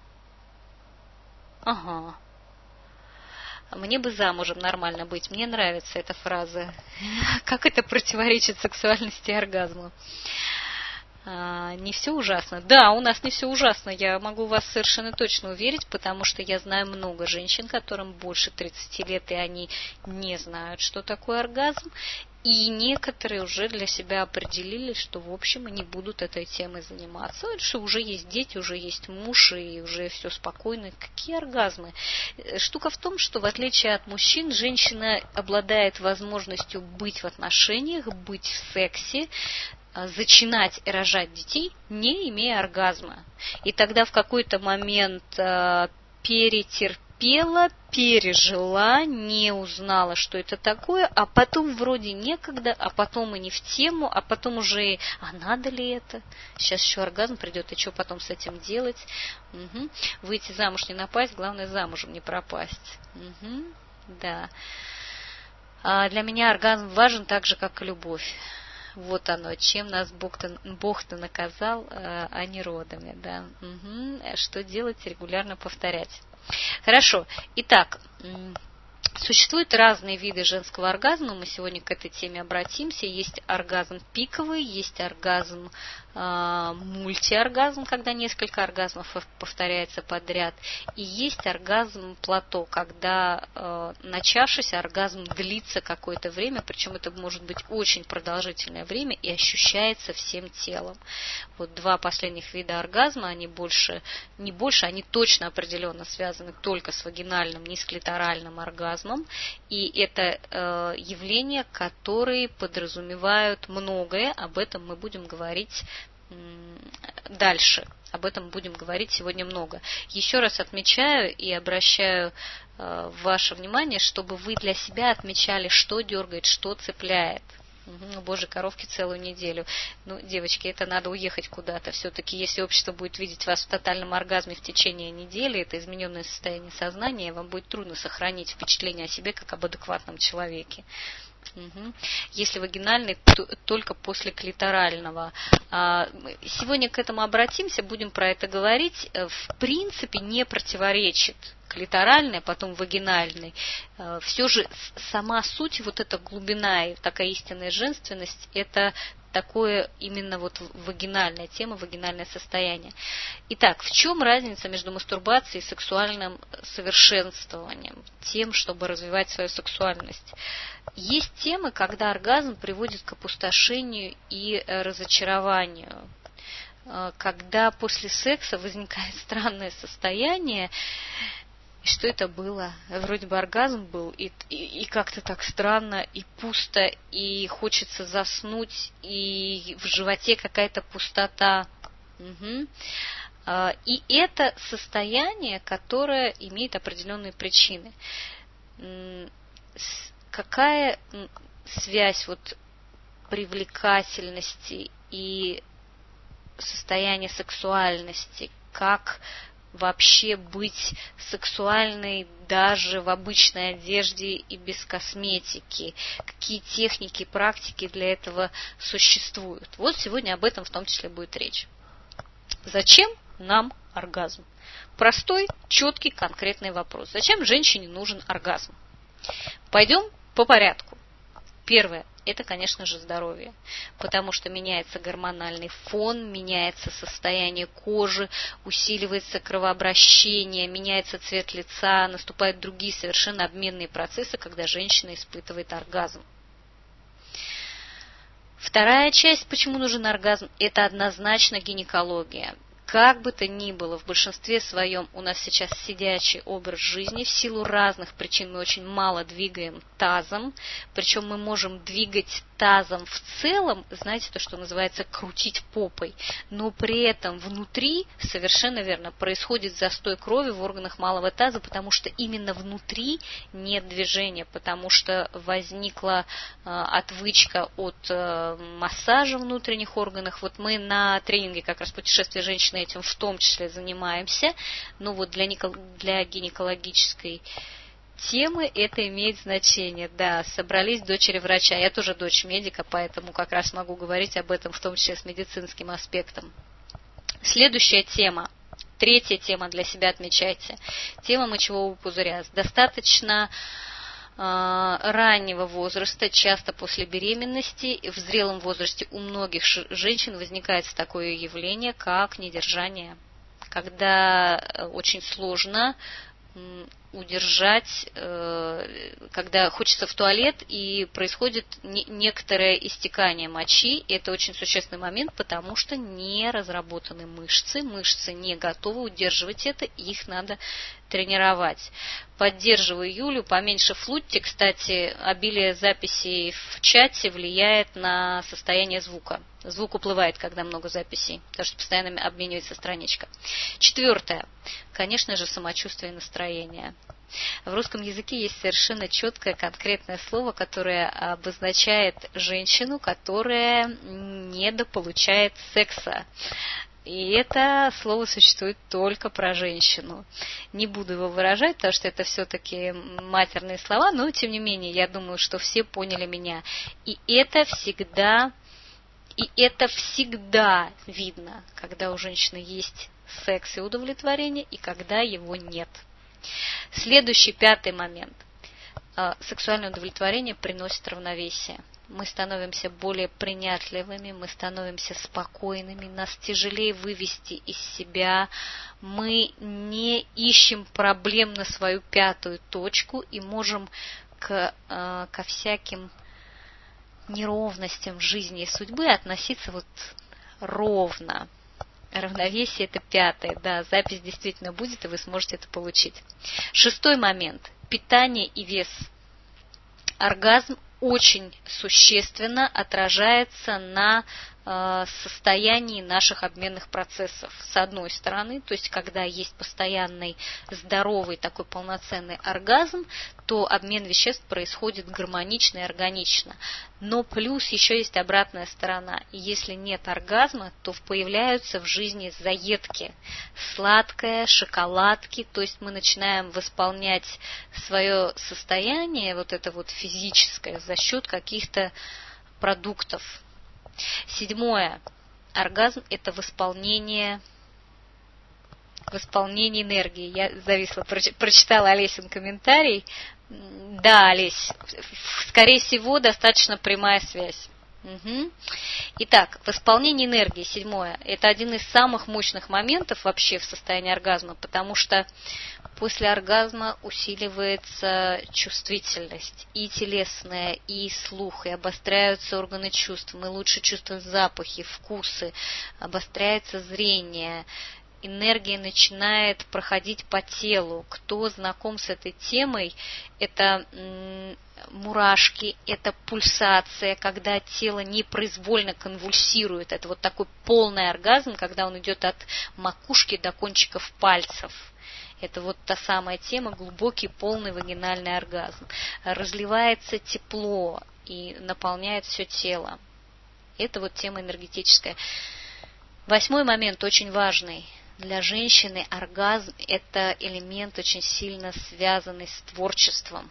Ага. Мне бы замужем нормально быть. Мне нравится эта фраза. Как это противоречит сексуальности и оргазму? А, не все ужасно. Да, у нас не все ужасно. Я могу вас совершенно точно уверить, потому что я знаю много женщин, которым больше тридцати лет, и они не знают, что такое оргазм. И некоторые уже для себя определили, что, в общем, они будут этой темой заниматься. Что уже есть дети, уже есть муж, и уже все спокойно. Какие оргазмы? Штука в том, что в отличие от мужчин, женщина обладает возможностью быть в отношениях, быть в сексе, зачинать и рожать детей, не имея оргазма. И тогда в какой-то момент перетерпеть, пела, пережила, не узнала, что это такое, а потом вроде некогда, а потом и не в тему, а потом уже, а надо ли это? Сейчас еще оргазм придет, и что потом с этим делать? Угу. Выйти замуж не напасть, главное замужем не пропасть. Угу. Да. А для меня оргазм важен так же, как и любовь. Вот оно, чем нас Бог-то, Бог-то наказал, а не родами. Да. Угу. Что делать? Регулярно повторять. Хорошо. Итак, существуют разные виды женского оргазма. Мы сегодня к этой теме обратимся. Есть оргазм пиковый, есть оргазм мультиоргазм, когда несколько оргазмов повторяется подряд, и есть оргазм плато, когда, начавшись, оргазм длится какое-то время, причем это может быть очень продолжительное время и ощущается всем телом. Вот два последних вида оргазма, они больше, не больше, они точно определенно связаны только с вагинальным, не с клиторальным оргазмом, и это явления, которые подразумевают многое, об этом мы будем говорить дальше. Об этом будем говорить сегодня много. Еще раз отмечаю и обращаю э, ваше внимание, чтобы вы для себя отмечали, что дергает, что цепляет. Угу, боже, коровки целую неделю. Ну, девочки, это надо уехать куда-то. Все-таки, если общество будет видеть вас в тотальном оргазме в течение недели, это измененное состояние сознания, вам будет трудно сохранить впечатление о себе как об адекватном человеке. Угу. Если вагинальный, то только после клиторального. Сегодня к этому обратимся, будем про это говорить. В принципе, не противоречит клиторальный, а потом вагинальный. Все же сама суть, вот эта глубина и такая истинная женственность, это такое именно вот вагинальная тема, вагинальное состояние. Итак, в чем разница между мастурбацией и сексуальным совершенствованием, тем, чтобы развивать свою сексуальность? Есть темы, когда оргазм приводит к опустошению и разочарованию, когда после секса возникает странное состояние. И что это было? Вроде бы оргазм был, и, и, и как-то так странно, и пусто, и хочется заснуть, и в животе какая-то пустота. Угу. И это состояние, которое имеет определенные причины. Какая связь вот привлекательности и состояния сексуальности? Как вообще быть сексуальной даже в обычной одежде и без косметики? Какие техники, практики для этого существуют? Вот сегодня об этом в том числе будет речь. Зачем нам оргазм? Простой, четкий, конкретный вопрос. Зачем женщине нужен оргазм? Пойдем по порядку. Первое. Это, конечно же, здоровье, потому что меняется гормональный фон, меняется состояние кожи, усиливается кровообращение, меняется цвет лица, наступают другие совершенно обменные процессы, когда женщина испытывает оргазм. Вторая часть, почему нужен оргазм, это однозначно гинекология. Как бы то ни было, в большинстве своем у нас сейчас сидячий образ жизни. В силу разных причин мы очень мало двигаем тазом. Причем мы можем двигать тазом в целом, знаете, то, что называется крутить попой. Но при этом внутри, совершенно верно, происходит застой крови в органах малого таза, потому что именно внутри нет движения, потому что возникла э, отвычка от э, массажа внутренних органов. Вот мы на тренинге как раз «Путешествие женщины» этим в том числе занимаемся, но вот для, для гинекологической темы это имеет значение. Да, собрались дочери врача, я тоже дочь медика, поэтому как раз могу говорить об этом в том числе с медицинским аспектом. Следующая тема, третья тема для себя отмечайте, тема мочевого пузыря. Достаточно раннего возраста, часто после беременности, в зрелом возрасте у многих женщин возникает такое явление, как недержание, когда очень сложно удержать, когда хочется в туалет и происходит некоторое истекание мочи. Это очень существенный момент, потому что не разработаны мышцы, мышцы не готовы удерживать это, их надо тренировать. Поддерживаю Юлю, поменьше флутьте. Кстати, обилие записей в чате влияет на состояние звука. Звук уплывает, когда много записей, потому что постоянно обменивается страничка. Четвертое. Конечно же, самочувствие и настроение. В русском языке есть совершенно четкое, конкретное слово, которое обозначает женщину, которая недополучает секса. И это слово существует только про женщину. Не буду его выражать, потому что это все-таки матерные слова, но тем не менее, я думаю, что все поняли меня. И это всегда, и это всегда видно, когда у женщины есть секс и удовлетворение, и когда его нет. Следующий, пятый момент. Сексуальное удовлетворение приносит равновесие. мы становимся более принятливыми, мы становимся спокойными, нас тяжелее вывести из себя, мы не ищем проблем на свою пятую точку и можем к, э, ко всяким неровностям жизни и судьбы относиться вот ровно. Равновесие – это пятое, да, запись действительно будет, и вы сможете это получить. Шестой момент – питание и вес. Оргазм очень существенно отражается на э, состоянии наших обменных процессов. С одной стороны, то есть когда есть постоянный здоровый такой полноценный оргазм, то обмен веществ происходит гармонично и органично. Но плюс еще есть обратная сторона. Если нет оргазма, то появляются в жизни заедки. Сладкое, шоколадки, то есть мы начинаем восполнять свое состояние, вот это вот физическое, за счет каких-то продуктов. Седьмое. Оргазм – это восполнение, восполнение энергии. Я зависла, прочитала Олесин комментарий. Да, Олесь, скорее всего, достаточно прямая связь. Угу. Итак, восполнение энергии, седьмое. Это один из самых мощных моментов вообще в состоянии оргазма, потому что после оргазма усиливается чувствительность и телесная, и слух, и обостряются органы чувств, мы лучше чувствуем запахи, вкусы, обостряется зрение, энергия начинает проходить по телу. Кто знаком с этой темой, это м, мурашки, это пульсация, когда тело непроизвольно конвульсирует. Это вот такой полный оргазм, когда он идет от макушки до кончиков пальцев. Это вот та самая тема, глубокий, полный вагинальный оргазм. Разливается тепло и наполняет все тело. Это вот тема энергетическая. Восьмой момент очень важный. Для женщины оргазм – это элемент очень сильно связанный с творчеством.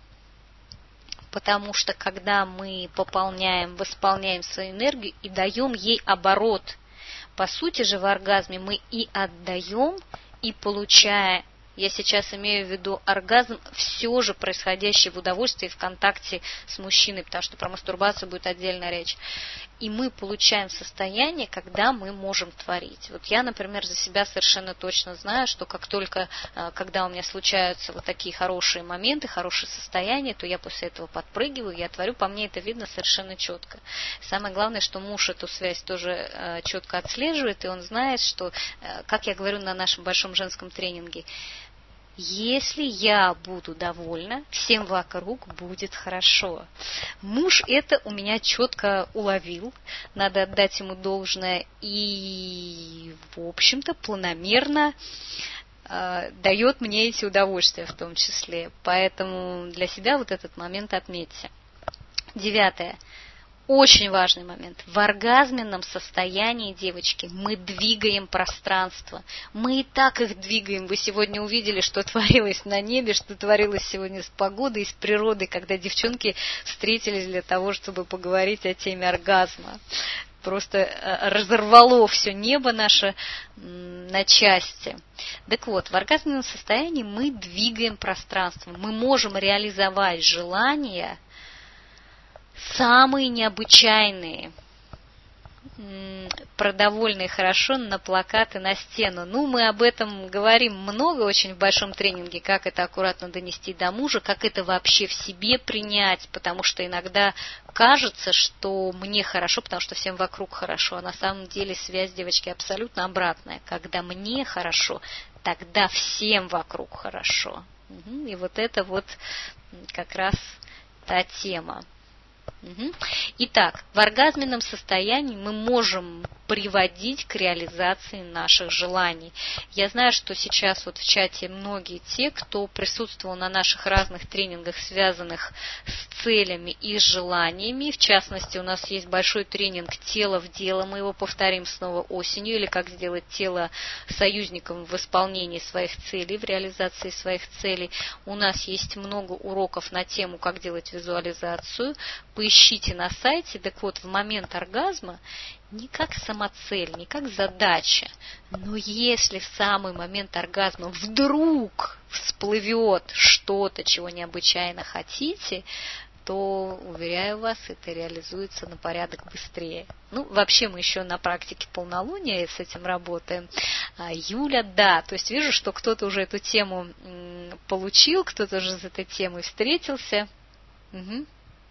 Потому что когда мы пополняем, восполняем свою энергию и даем ей оборот, по сути же в оргазме мы и отдаем, и получая, я сейчас имею в виду оргазм, все же происходящий в удовольствии в контакте с мужчиной, потому что про мастурбацию будет отдельная речь. И мы получаем состояние, когда мы можем творить. Вот я, например, за себя совершенно точно знаю, что как только, когда у меня случаются вот такие хорошие моменты, хорошее состояние, то я после этого подпрыгиваю, я творю, по мне это видно совершенно четко. Самое главное, что муж эту связь тоже четко отслеживает, и он знает, что, как я говорю на нашем большом женском тренинге, если я буду довольна, всем вокруг будет хорошо. Муж это у меня четко уловил, надо отдать ему должное, и, в общем-то, планомерно э, дает мне эти удовольствия в том числе. Поэтому для себя вот этот момент отметьте. Девятое. Очень важный момент. В оргазменном состоянии, девочки, мы двигаем пространство. Мы и так их двигаем. Вы сегодня увидели, что творилось на небе, что творилось сегодня с погодой и с природой, когда девчонки встретились для того, чтобы поговорить о теме оргазма. Просто разорвало все небо наше на части. Так вот, в оргазменном состоянии мы двигаем пространство. Мы можем реализовать желания, самые необычайные, продовольные хорошо на плакаты, на стену. Ну, мы об этом говорим много очень в большом тренинге, как это аккуратно донести до мужа, как это вообще в себе принять, потому что иногда кажется, что мне хорошо, потому что всем вокруг хорошо, а на самом деле связь, девочки, абсолютно обратная. Когда мне хорошо, тогда всем вокруг хорошо. И вот это вот как раз та тема. Итак, в оргазменном состоянии мы можем приводить к реализации наших желаний. Я знаю, что сейчас вот в чате многие те, кто присутствовал на наших разных тренингах, связанных с целями и с желаниями. В частности, у нас есть большой тренинг «Тело в дело». Мы его повторим снова осенью, или как сделать тело союзником в исполнении своих целей, в реализации своих целей. У нас есть много уроков на тему, как делать визуализацию. Поищите на сайте. Так вот, в момент оргазма не как самоцель, не как задача, но если в самый момент оргазма вдруг всплывет что-то, чего необычайно хотите, то, уверяю вас, это реализуется на порядок быстрее. Ну, вообще мы еще на практике полнолуния с этим работаем. А Юля, да, то есть вижу, что кто-то уже эту тему получил, кто-то уже с этой темой встретился. Угу.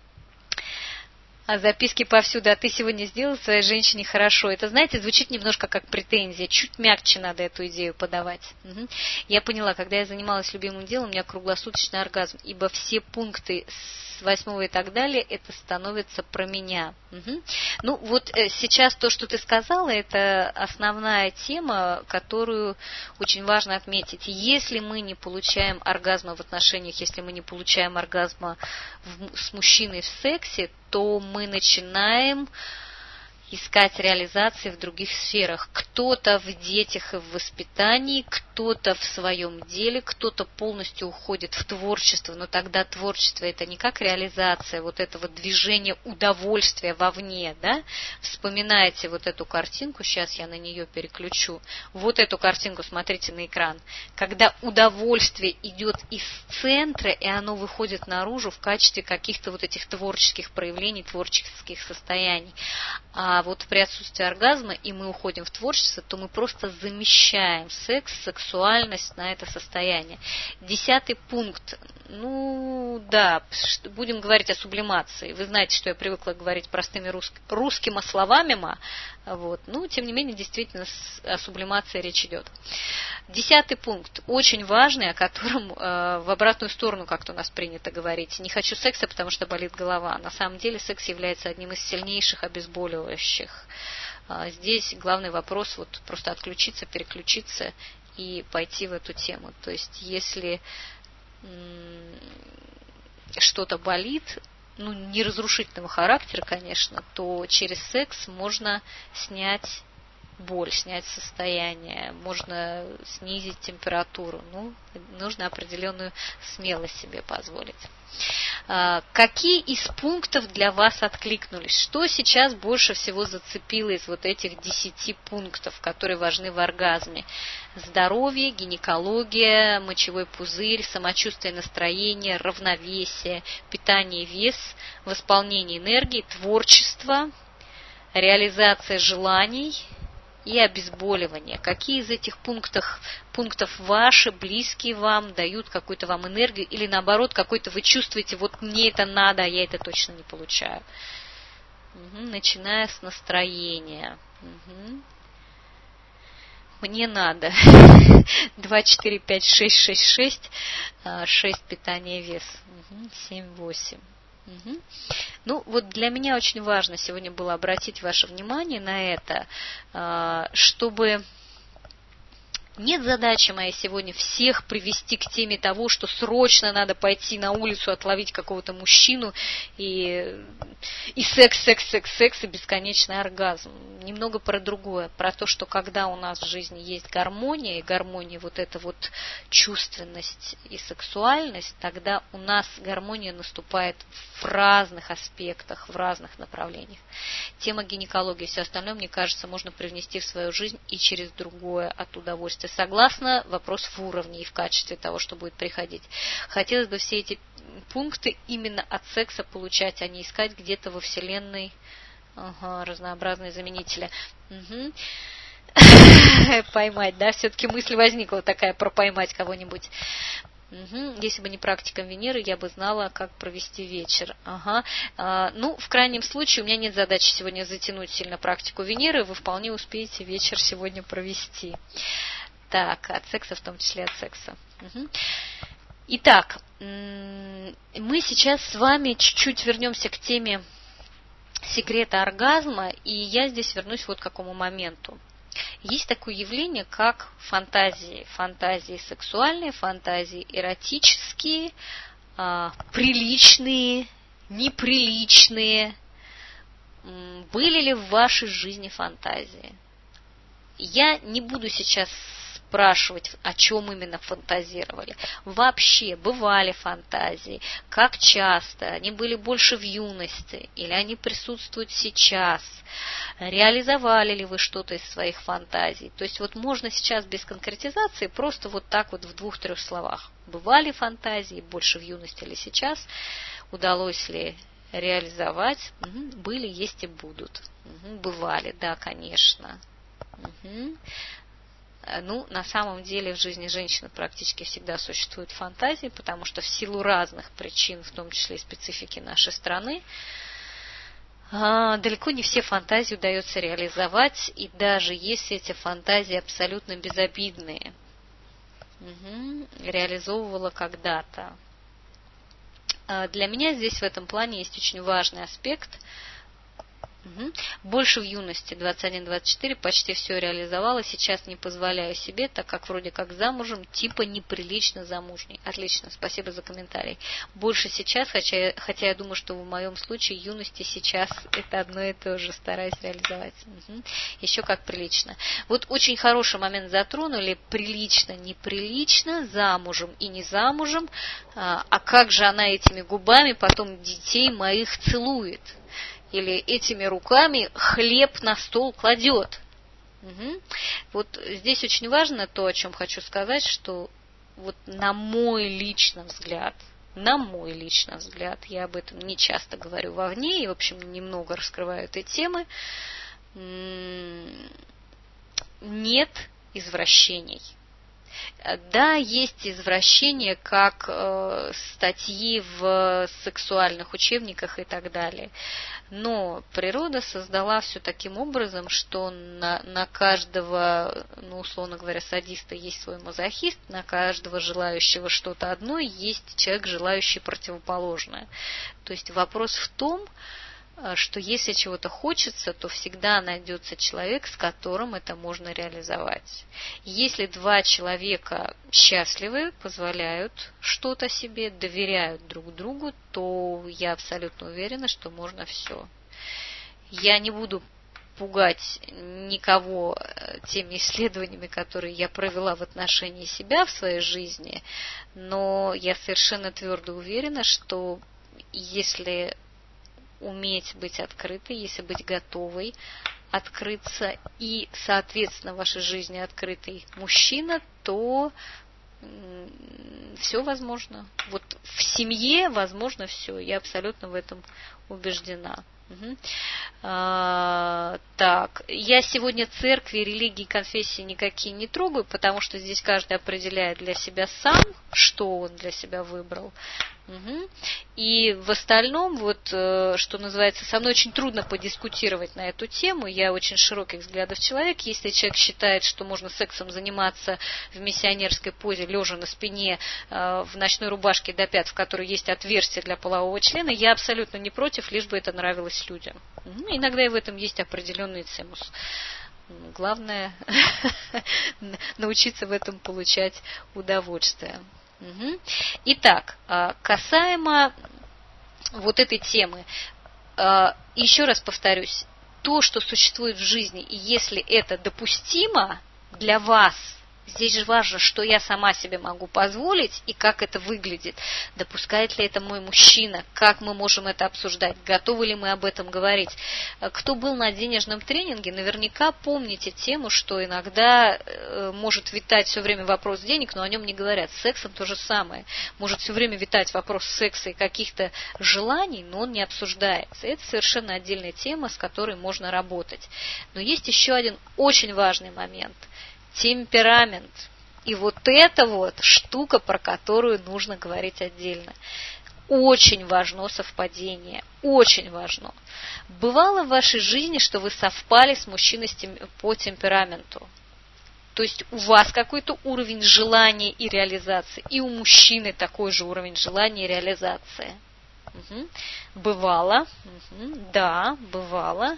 А записки повсюду, а ты сегодня сделал своей женщине хорошо. Это, знаете, звучит немножко как претензия. Чуть мягче надо эту идею подавать. Угу. Я поняла, когда я занималась любимым делом, у меня круглосуточный оргазм, ибо все пункты с восьмого и так далее, это становится про меня. Угу. Ну, вот сейчас то, что ты сказала, это основная тема, которую очень важно отметить. Если мы не получаем оргазма в отношениях, если мы не получаем оргазма в, с мужчиной в сексе, то мы начинаем искать реализации в других сферах. Кто-то в детях и в воспитании, кто-то в своем деле, кто-то полностью уходит в творчество, но тогда творчество это не как реализация, вот этого движения удовольствия вовне, да? Вспоминайте вот эту картинку, сейчас я на нее переключу, вот эту картинку смотрите на экран, когда удовольствие идет из центра, и оно выходит наружу в качестве каких-то вот этих творческих проявлений, творческих состояний. А вот при отсутствии оргазма, и мы уходим в творчество, то мы просто замещаем секс, сексуальность на это состояние. Десятый пункт. Ну, да, будем говорить о сублимации. Вы знаете, что я привыкла говорить простыми рус... русскими словами, вот. Ну, тем не менее, действительно, о сублимации речь идет. Десятый пункт, очень важный, о котором э, в обратную сторону как-то у нас принято говорить. Не хочу секса, потому что болит голова. На самом деле секс является одним из сильнейших обезболивающих. Э, здесь главный вопрос вот просто отключиться, переключиться и пойти в эту тему. То есть, если м- что-то болит, ну, не разрушительного характера, конечно, то через секс можно снять боль, снять состояние, можно снизить температуру. Ну, нужно определенную смелость себе позволить. А, какие из пунктов для вас откликнулись? Что сейчас больше всего зацепило из вот этих десяти пунктов, которые важны в оргазме? Здоровье, гинекология, мочевой пузырь, самочувствие, настроение, равновесие, питание, вес, восполнение энергии, творчество, реализация желаний и обезболивание. Какие из этих пунктов, пунктов ваши, близкие вам, дают какую-то вам энергию, или наоборот, какой-то вы чувствуете, вот мне это надо, а я это точно не получаю. Угу. Начиная с настроения. Угу. Мне надо. два, четыре, пять, шесть, шесть, шесть. шесть питание, вес. Угу. семь, восемь. Угу. Ну, вот для меня очень важно сегодня было обратить ваше внимание на это, чтобы... Нет задачи моей сегодня всех привести к теме того, что срочно надо пойти на улицу, отловить какого-то мужчину и, и секс, секс, секс, секс и бесконечный оргазм. Немного про другое, про то, что когда у нас в жизни есть гармония, и гармония вот эта вот чувственность и сексуальность, тогда у нас гармония наступает в разных аспектах, в разных направлениях. Тема гинекологии и все остальное, мне кажется, можно привнести в свою жизнь и через другое от удовольствия. Согласна, вопрос в уровне и в качестве того, что будет приходить. Хотелось бы все эти пункты именно от секса получать, а не искать где-то во Вселенной ага, разнообразные заменители. Угу. Поймать, да, все-таки мысль возникла такая про поймать кого-нибудь. Угу. Если бы не практика Венеры, я бы знала, как провести вечер. Ага. А, ну, в крайнем случае, у меня нет задачи сегодня затянуть сильно практику Венеры, вы вполне успеете вечер сегодня провести. Так, от секса, в том числе от секса. Угу. Итак, мы сейчас с вами чуть-чуть вернемся к теме секрета оргазма, и я здесь вернусь вот к какому моменту. Есть такое явление, как фантазии. Фантазии сексуальные, фантазии эротические, приличные, неприличные. Были ли в вашей жизни фантазии? Я не буду сейчас спрашивать, о чем именно фантазировали. Вообще, бывали фантазии, как часто, они были больше в юности, или они присутствуют сейчас, реализовали ли вы что-то из своих фантазий. То есть вот можно сейчас без конкретизации просто вот так вот в двух-трех словах. Бывали фантазии больше в юности или сейчас, удалось ли реализовать, угу. Были, есть и будут. Угу. Бывали, да, конечно. Угу. Ну, на самом деле в жизни женщины практически всегда существуют фантазии, потому что в силу разных причин, в том числе и специфики нашей страны, далеко не все фантазии удается реализовать, и даже если эти фантазии абсолютно безобидные, угу. Реализовывала когда-то. Для меня здесь в этом плане есть очень важный аспект. Угу. Больше в юности, двадцать один двадцать четыре, почти все реализовала. Сейчас не позволяю себе, так как вроде как замужем, типа неприлично замужней. Отлично, спасибо за комментарий. Больше сейчас, хотя, хотя я думаю, что в моем случае юность и сейчас это одно и то же, стараюсь реализовать. Угу. Еще как прилично. Вот очень хороший момент затронули. Прилично, неприлично, замужем и не замужем. А, а как же она этими губами потом детей моих целует? Или этими руками хлеб на стол кладет. Угу. Вот здесь очень важно то, о чем хочу сказать, что вот на мой личный взгляд, на мой личный взгляд, я об этом не часто говорю вовне и, в общем, немного раскрываю этой темы, нет извращений. Да, есть извращения, как э, статьи в сексуальных учебниках и так далее. Но природа создала все таким образом, что на, на каждого, ну, условно говоря, садиста есть свой мазохист, на каждого желающего что-то одно есть человек, желающий противоположное. То есть вопрос в том, что если чего-то хочется, то всегда найдется человек, с которым это можно реализовать. Если два человека счастливы, позволяют что-то себе, доверяют друг другу, то я абсолютно уверена, что можно все. Я не буду пугать никого теми исследованиями, которые я провела в отношении себя в своей жизни, но я совершенно твердо уверена, что если уметь быть открытой, если быть готовой открыться и, соответственно, в вашей жизни открытый мужчина, то все возможно. Вот в семье возможно все. Я абсолютно в этом убеждена. Угу. А, так, я сегодня церкви, религии, конфессии никакие не трогаю, потому что здесь каждый определяет для себя сам, что он для себя выбрал. Угу. И в остальном, вот, что называется, со мной очень трудно подискутировать на эту тему. Я очень широких взглядов человек. Если человек считает, что можно сексом заниматься в миссионерской позе, лежа на спине, в ночной рубашке до пят, в которой есть отверстие для полового члена, я абсолютно не против, лишь бы это нравилось людям. Угу. Иногда и в этом есть определенный цимус. Главное научиться в этом получать удовольствие. Угу. Итак, касаемо вот этой темы, еще раз повторюсь, то, что существует в жизни, и если это допустимо для вас, здесь же важно, что я сама себе могу позволить и как это выглядит. Допускает ли это мой мужчина? Как мы можем это обсуждать? Готовы ли мы об этом говорить? Кто был на денежном тренинге, наверняка помните тему, что иногда может витать все время вопрос денег, но о нем не говорят. С сексом то же самое. Может все время витать вопрос секса и каких-то желаний, но он не обсуждается. Это совершенно отдельная тема, с которой можно работать. Но есть еще один очень важный момент – темперамент. И вот это вот штука, про которую нужно говорить отдельно. Очень важно совпадение. Очень важно. Бывало в вашей жизни, что вы совпали с мужчиной по темпераменту? То есть у вас какой-то уровень желания и реализации, и у мужчины такой же уровень желания и реализации. Угу. Бывало. Угу. Да, бывало.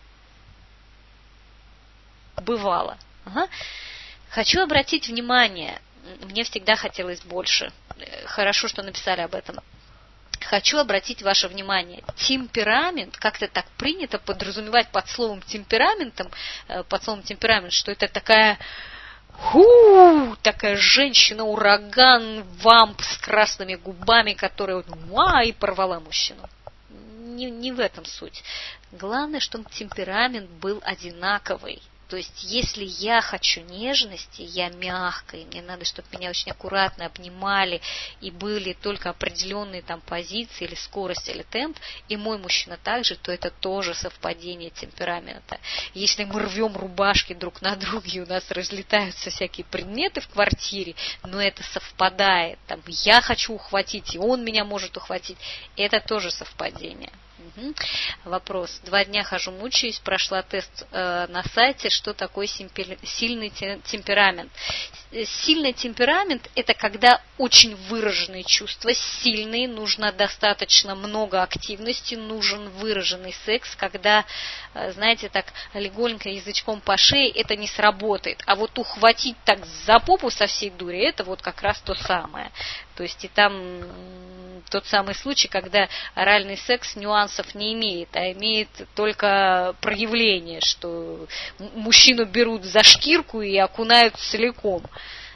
Бывало. Ага. Хочу обратить внимание, мне всегда хотелось больше, хорошо, что написали об этом. Хочу обратить ваше внимание, темперамент, как-то так принято подразумевать под словом темпераментом, под словом темперамент, что это такая Ху, такая женщина-ураган, вамп с красными губами, которая вот, ва, и порвала мужчину. Не, не в этом суть. Главное, чтобы темперамент был одинаковый. То есть, если я хочу нежности, я мягкая, мне надо, чтобы меня очень аккуратно обнимали, и были только определенные там позиции, или скорость, или темп, и мой мужчина также, то это тоже совпадение темперамента. Если мы рвем рубашки друг на друга, и у нас разлетаются всякие предметы в квартире, но это совпадает, там, я хочу ухватить, и он меня может ухватить, это тоже совпадение. Угу. Вопрос. Два дня хожу, мучаюсь, прошла тест э, на сайте, что такое симпер... сильный темперамент. Сильный темперамент – это когда очень выраженные чувства, сильные, нужно достаточно много активности, нужен выраженный секс, когда, э, знаете, так легонько язычком по шее это не сработает. А вот ухватить так за попу со всей дури – это вот как раз то самое. То есть и там тот самый случай, когда оральный секс нюансов не имеет, а имеет только проявление, что мужчину берут за шкирку и окунают целиком.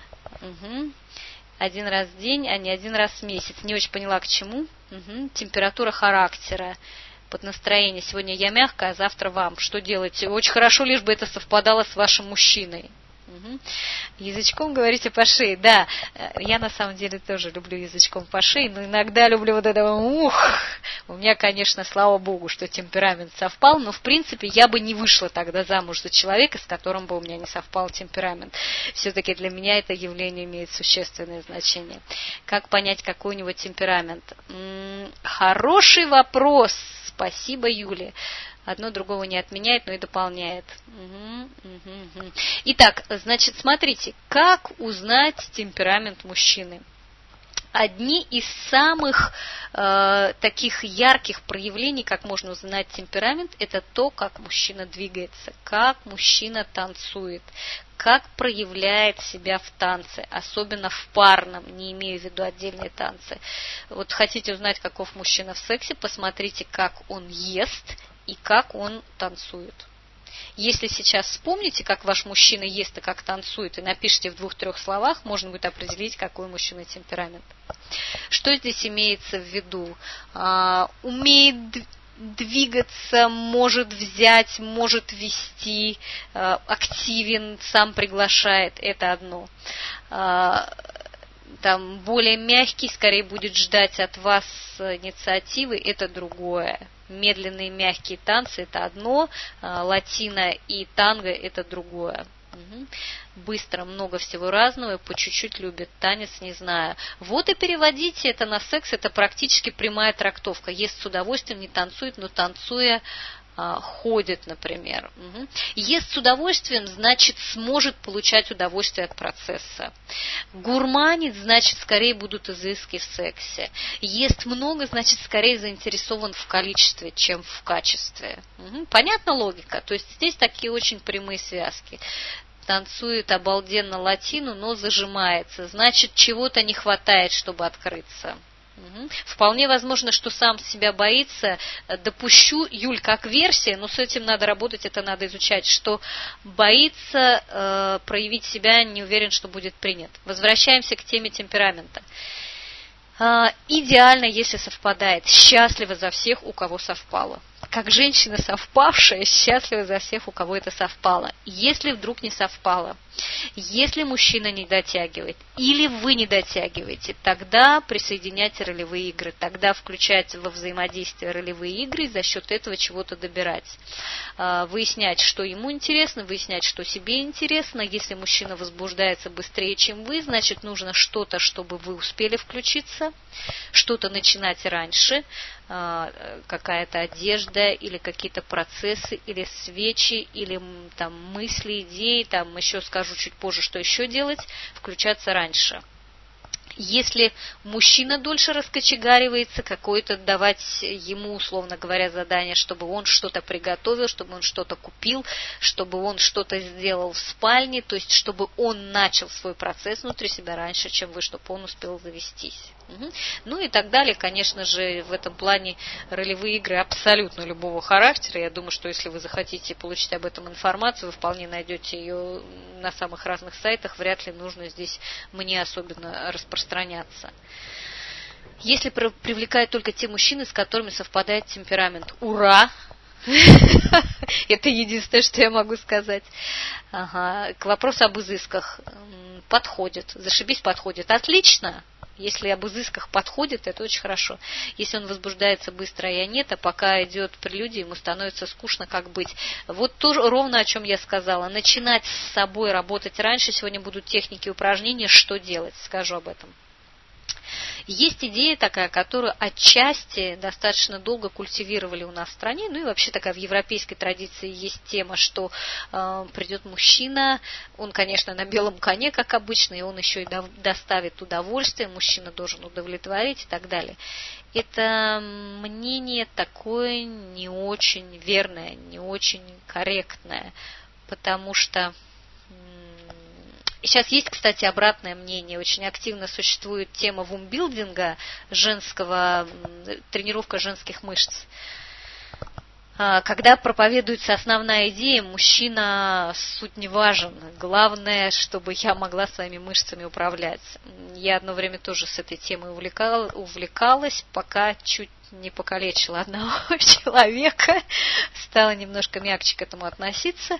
Угу. Один раз в день, а не один раз в месяц. Не очень поняла, к чему. Угу. Температура характера. Под настроение. Сегодня я мягкая, а завтра вам. Что делаете? Очень хорошо, лишь бы это совпадало с вашим мужчиной. Угу. Язычком говорите по шее. Да, я на самом деле тоже люблю язычком по шее, но иногда люблю вот это ух. У меня, конечно, слава богу, что темперамент совпал, но в принципе я бы не вышла тогда замуж за человека, с которым бы у меня не совпал темперамент. Все-таки для меня это явление имеет существенное значение. Как понять, какой у него темперамент? М-м, хороший вопрос. Спасибо, Юлия. Одно другого не отменяет, но и дополняет. Угу, угу, угу. Итак, значит, смотрите, как узнать темперамент мужчины? Одни из самых э, таких ярких проявлений, как можно узнать темперамент, это то, как мужчина двигается, как мужчина танцует, как проявляет себя в танце, особенно в парном, не имею в виду отдельные танцы. Вот хотите узнать, каков мужчина в сексе, посмотрите, как он ест и как он танцует. Если сейчас вспомните, как ваш мужчина ест и как танцует, и напишите в двух-трех словах, можно будет определить, какой у мужчины темперамент. Что здесь имеется в виду? А, умеет двигаться, может взять, может вести, а, активен, сам приглашает, это одно. А, там, более мягкий, скорее будет ждать от вас инициативы, это другое. Медленные мягкие танцы – это одно, латино и танго – это другое. Угу. Быстро, много всего разного, по чуть-чуть любит танец, не знаю. Вот и переводите это на секс, это практически прямая трактовка. Ест с удовольствием, не танцует, но танцуя ходит, например. Угу. Ест с удовольствием, значит, сможет получать удовольствие от процесса. Гурманит, значит, скорее будут изыски в сексе. Ест много, значит, скорее заинтересован в количестве, чем в качестве. Угу. Понятна логика? То есть здесь такие очень прямые связки. Танцует обалденно латину, но зажимается. Значит, чего-то не хватает, чтобы открыться. Угу. Вполне возможно, что сам себя боится. Допущу, Юль, как версия, но с этим надо работать, это надо изучать, что боится э, проявить себя, не уверен, что будет принят. Возвращаемся к теме темперамента. Э, идеально, если совпадает. Счастливо за всех, у кого совпало. Как женщина совпавшая, счастлива за всех, у кого это совпало. Если вдруг не совпало, если мужчина не дотягивает, или вы не дотягиваете, тогда присоединяйте ролевые игры, тогда включайте во взаимодействие ролевые игры и за счет этого чего-то добирать. Выяснять, что ему интересно, выяснять, что себе интересно. Если мужчина возбуждается быстрее, чем вы, значит, нужно что-то, чтобы вы успели включиться, что-то начинать раньше, какая-то одежда или какие-то процессы, или свечи, или там мысли, идеи, там еще скажу чуть позже, что еще делать, включаться раньше. Если мужчина дольше раскочегаривается, какое-то давать ему, условно говоря, задание, чтобы он что-то приготовил, чтобы он что-то купил, чтобы он что-то сделал в спальне, то есть чтобы он начал свой процесс внутри себя раньше, чем вы, чтобы он успел завестись. Угу. Ну и так далее. Конечно же, в этом плане ролевые игры абсолютно любого характера. Я думаю, что если вы захотите получить об этом информацию, вы вполне найдете ее на самых разных сайтах. Вряд ли нужно здесь мне особенно распространяться. Если привлекают только те мужчины, с которыми совпадает темперамент, ура! Это единственное, что я могу сказать. Ага. К вопросу об изысках. Подходит. Зашибись, подходит. Отлично. Если об изысках подходит, это очень хорошо. Если он возбуждается быстро, а я нет, а пока идет прелюдия, ему становится скучно, как быть. Вот тоже ровно о чем я сказала. Начинать с собой работать раньше. Сегодня будут техники упражнения, что делать. Скажу об этом. Есть идея такая, которую отчасти достаточно долго культивировали у нас в стране, ну и вообще такая в европейской традиции есть тема, что э, придет мужчина, он, конечно, на белом коне, как обычно, и он еще и до, доставит удовольствие, мужчина должен удовлетворить и так далее. Это мнение такое не очень верное, не очень корректное, потому что сейчас есть, кстати, обратное мнение. Очень активно существует тема вумбилдинга, женского, тренировка женских мышц. Когда проповедуется основная идея, мужчина суть не важен. Главное, чтобы я могла своими мышцами управлять. Я одно время тоже с этой темой увлекала, увлекалась, пока чуть не покалечила одного человека. Стала немножко мягче к этому относиться.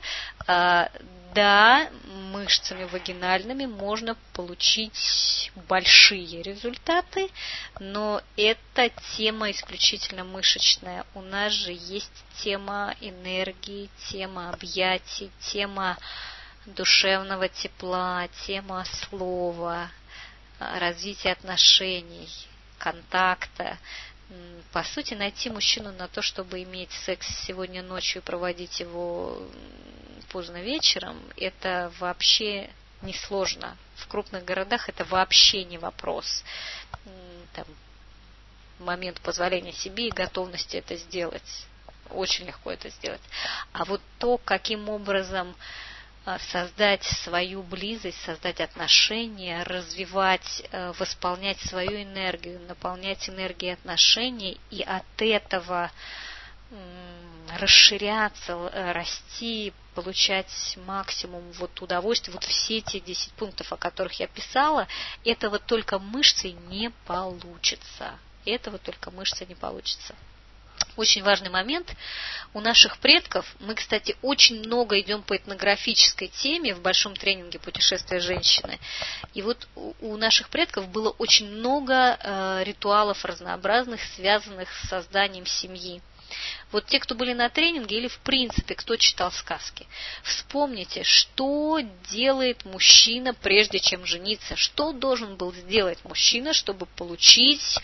Да, мышцами вагинальными можно получить большие результаты, но это тема исключительно мышечная. У нас же есть тема энергии, тема объятий, тема душевного тепла, тема слова, развития отношений, контакта. По сути, найти мужчину на то, чтобы иметь секс сегодня ночью и проводить его поздно вечером, это вообще несложно. В крупных городах это вообще не вопрос. Там, момент позволения себе и готовности это сделать. Очень легко это сделать. А вот то, каким образом создать свою близость, создать отношения, развивать, восполнять свою энергию, наполнять энергией отношений и от этого расширяться, расти, получать максимум вот удовольствия, вот все те десять пунктов, о которых я писала, этого только мышцей не получится. Этого только мышцей не получится. Очень важный момент. У наших предков, мы, кстати, очень много идем по этнографической теме в большом тренинге «Путешествие женщины». И вот у наших предков было очень много э, ритуалов разнообразных, связанных с созданием семьи. Вот те, кто были на тренинге или в принципе, кто читал сказки, вспомните, что делает мужчина, прежде чем жениться. Что должен был сделать мужчина, чтобы получить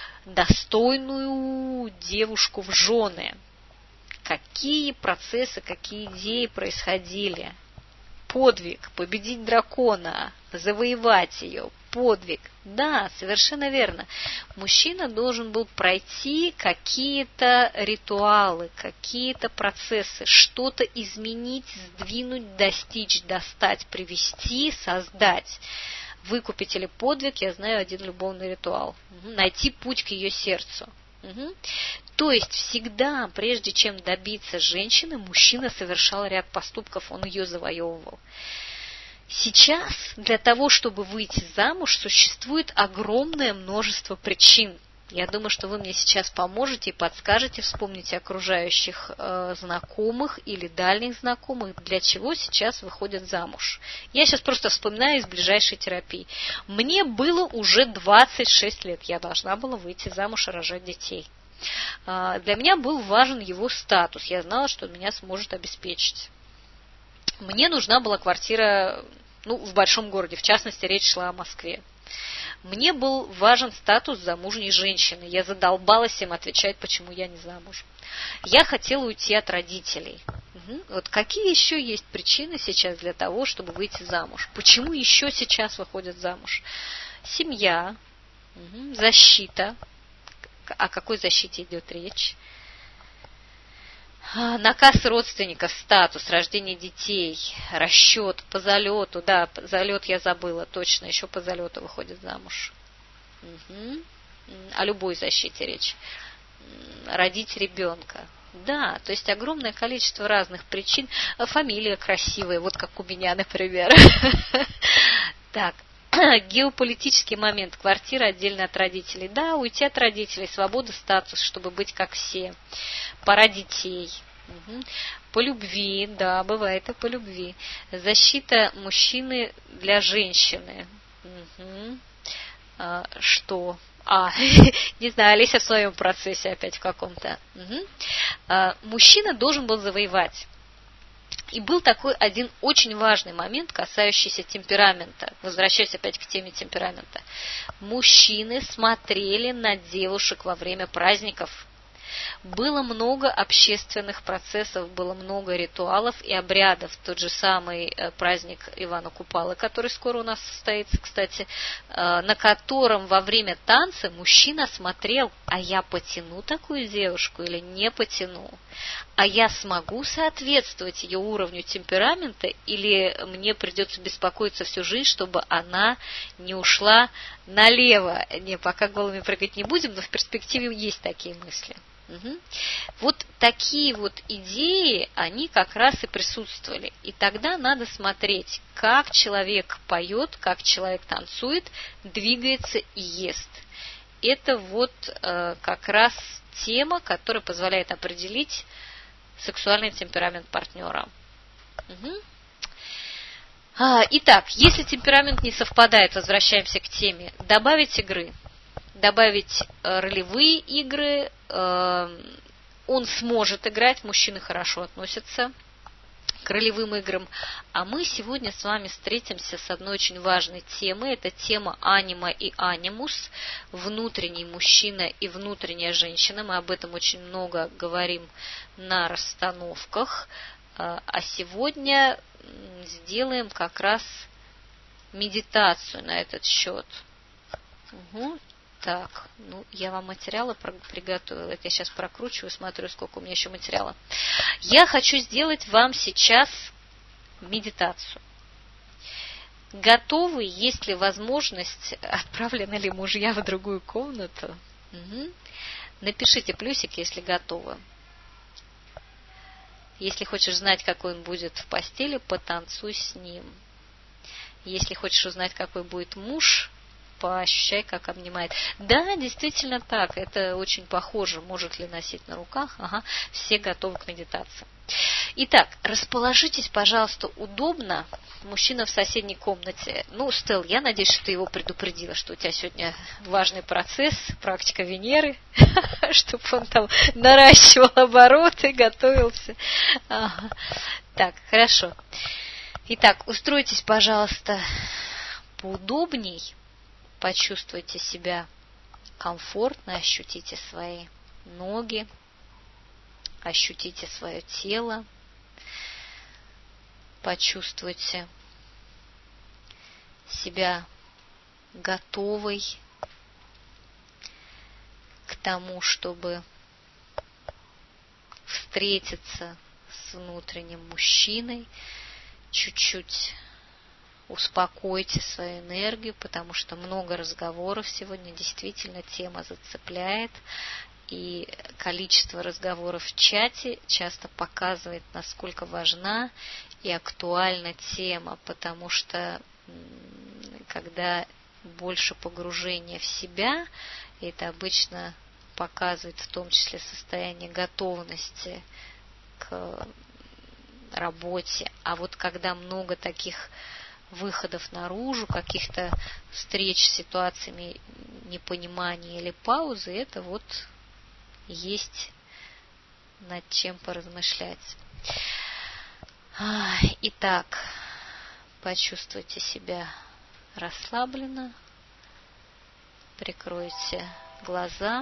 достойную девушку в жены? Какие процессы, какие идеи происходили? Подвиг, победить дракона, завоевать ее, подвиг. Да, совершенно верно. Мужчина должен был пройти какие-то ритуалы, какие-то процессы, что-то изменить, сдвинуть, достичь, достать, привести, создать. Выкупить или подвиг, я знаю один любовный ритуал. Угу. Найти путь к ее сердцу. Угу. То есть всегда, прежде чем добиться женщины, мужчина совершал ряд поступков, он ее завоевывал. Сейчас для того, чтобы выйти замуж, существует огромное множество причин. Я думаю, что вы мне сейчас поможете и подскажете, вспомните окружающих э, знакомых или дальних знакомых, для чего сейчас выходят замуж. Я сейчас просто вспоминаю из ближайшей терапии. Мне было уже двадцать шесть лет, я должна была выйти замуж и рожать детей. Э, для меня был важен его статус, я знала, что он меня сможет обеспечить. Мне нужна была квартира, ну, в большом городе, в частности, речь шла о Москве. Мне был важен статус замужней женщины. Я задолбалась им отвечать, почему я не замужем. Я хотела уйти от родителей. Угу. Вот какие еще есть причины сейчас для того, чтобы выйти замуж? Почему еще сейчас выходят замуж? семья, угу, защита. О какой защите идет речь? Наказ родственников, статус, рождение детей, расчет по залету. Да, залет я забыла, точно, еще по залету выходит замуж. Угу. О любой защите речь. Родить ребенка. Да, то есть огромное количество разных причин. Фамилия красивая, вот как у меня, например. Так. Геополитический момент. Квартира отдельно от родителей. Да, уйти от родителей, свобода, статус, чтобы быть как все. Пора детей. Угу. По любви, да, бывает и по любви. Защита мужчины для женщины. Угу. А, что? А, не знаю, Олеся в своем процессе опять в каком-то. Угу. А, мужчина должен был завоевать. И был такой один очень важный момент, касающийся темперамента. Возвращаясь опять к теме темперамента. Мужчины смотрели на девушек во время праздников. Было много общественных процессов, было много ритуалов и обрядов. Тот же самый праздник Ивана Купалы, который скоро у нас состоится, кстати, на котором во время танца мужчина смотрел, а я потяну такую девушку или не потяну, а я смогу соответствовать ее уровню темперамента или мне придется беспокоиться всю жизнь, чтобы она не ушла налево. Не, пока голыми прыгать не будем, но в перспективе есть такие мысли. Угу. Вот такие вот идеи, они как раз и присутствовали. И тогда надо смотреть, как человек поет, как человек танцует, двигается и ест. Это вот э, как раз тема, которая позволяет определить сексуальный темперамент партнера. Угу. А, итак, если темперамент не совпадает, возвращаемся к теме, добавить игры. Добавить ролевые игры, он сможет играть, мужчины хорошо относятся к ролевым играм. А мы сегодня с вами встретимся с одной очень важной темой. Это тема анима и анимус, внутренний мужчина и внутренняя женщина. Мы об этом очень много говорим на расстановках. А сегодня сделаем как раз медитацию на этот счет. Угу. Так, ну, я вам материалы приготовила. Это я сейчас прокручиваю, смотрю, сколько у меня еще материала. Я хочу сделать вам сейчас медитацию. Готовы? Есть ли возможность? Отправлены ли мужья в другую комнату? Угу. Напишите плюсик, если готовы. Если хочешь знать, какой он будет в постели, потанцуй с ним. Если хочешь узнать, какой будет муж, поощущай, как обнимает. Да, действительно так. Это очень похоже. Может ли носить на руках? Ага. Все готовы к медитации. Итак, расположитесь, пожалуйста, удобно. Мужчина в соседней комнате. Ну, Стелл, я надеюсь, что ты его предупредила, что у тебя сегодня важный процесс, практика Венеры, чтобы он там наращивал обороты, готовился. Ага. Так, хорошо. Итак, устройтесь, пожалуйста, поудобней. Почувствуйте себя комфортно, ощутите свои ноги, ощутите свое тело, почувствуйте себя готовой к тому, чтобы встретиться с внутренним мужчиной, чуть-чуть успокойте свою энергию, потому что много разговоров сегодня, действительно тема зацепляет, и количество разговоров в чате часто показывает, насколько важна и актуальна тема, потому что когда больше погружения в себя, это обычно показывает в том числе состояние готовности к работе, а вот когда много таких выходов наружу, каких-то встреч с ситуациями непонимания или паузы, это вот есть над чем поразмышлять. Итак, почувствуйте себя расслабленно, прикройте глаза.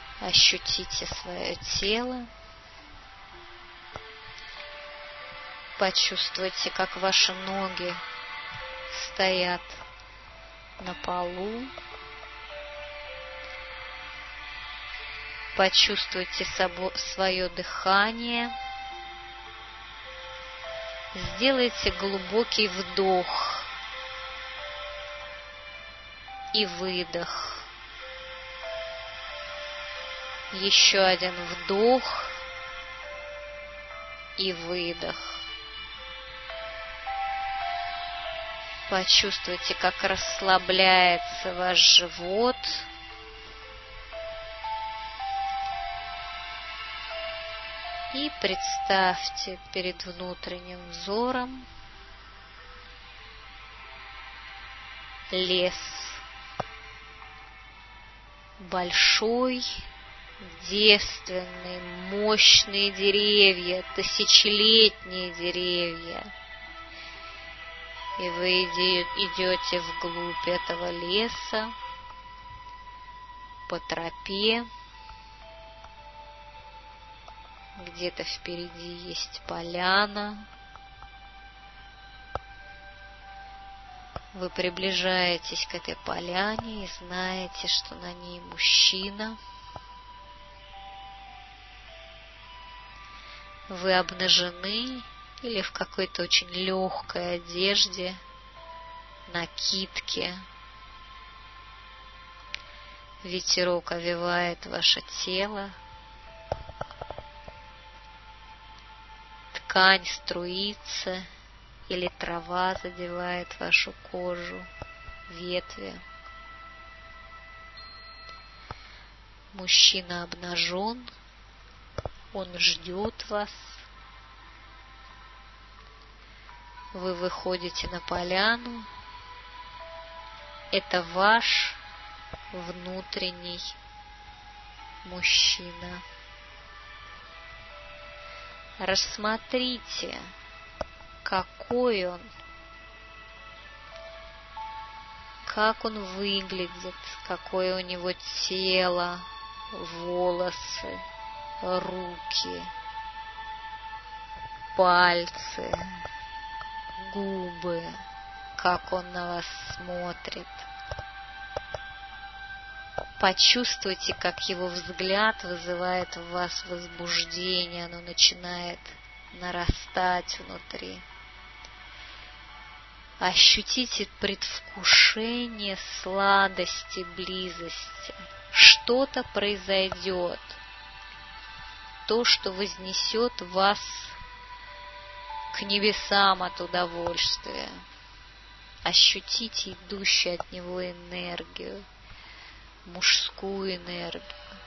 Ощутите свое тело. Почувствуйте, как ваши ноги стоят на полу. Почувствуйте свое дыхание. Сделайте глубокий вдох и выдох. Еще один вдох и выдох. Почувствуйте, как расслабляется ваш живот. И представьте перед внутренним взором лес. Большой, девственный, мощные деревья, тысячелетние деревья. И вы идете вглубь этого леса по тропе. Где-то впереди есть поляна. Вы приближаетесь к этой поляне и знаете, что на ней мужчина. Вы обнажены или в какой-то очень легкой одежде, накидке. Ветерок овевает ваше тело. Ткань струится, или трава задевает вашу кожу, ветви. Мужчина обнажен, он ждет вас. Вы выходите на поляну. Это ваш внутренний мужчина. Рассмотрите, какой он, как он выглядит, какое у него тело, волосы, руки, пальцы, губы, как он на вас смотрит. Почувствуйте, как его взгляд вызывает в вас возбуждение, оно начинает нарастать внутри. Ощутите предвкушение сладости, близости. Что-то произойдет, то, что вознесет вас к небесам от удовольствия. Ощутите идущую от него энергию, мужскую энергию.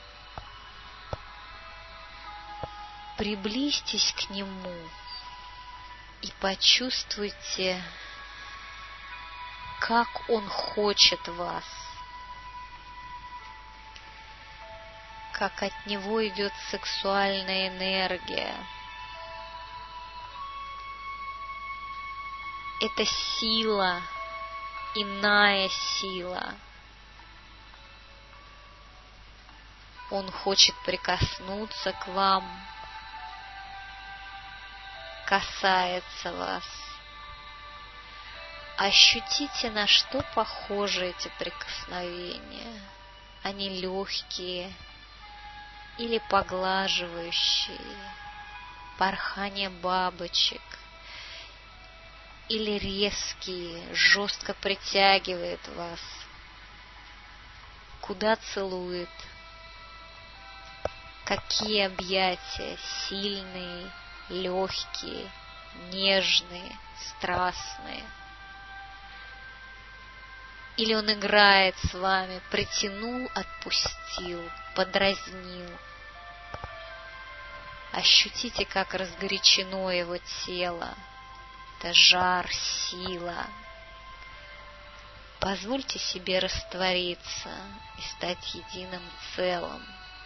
Приблизьтесь к нему и почувствуйте, как он хочет вас, как от него идет сексуальная энергия. Это сила, иная сила. Он хочет прикоснуться к вам, касается вас. Ощутите, на что похожи эти прикосновения. Они легкие или поглаживающие, порхание бабочек, или резкие, жестко притягивает вас, куда целует. Какие объятия, сильные, легкие, нежные, страстные. Или он играет с вами, притянул, отпустил, подразнил. Ощутите, как разгорячено его тело. Это жар, сила. Позвольте себе раствориться и стать единым целым.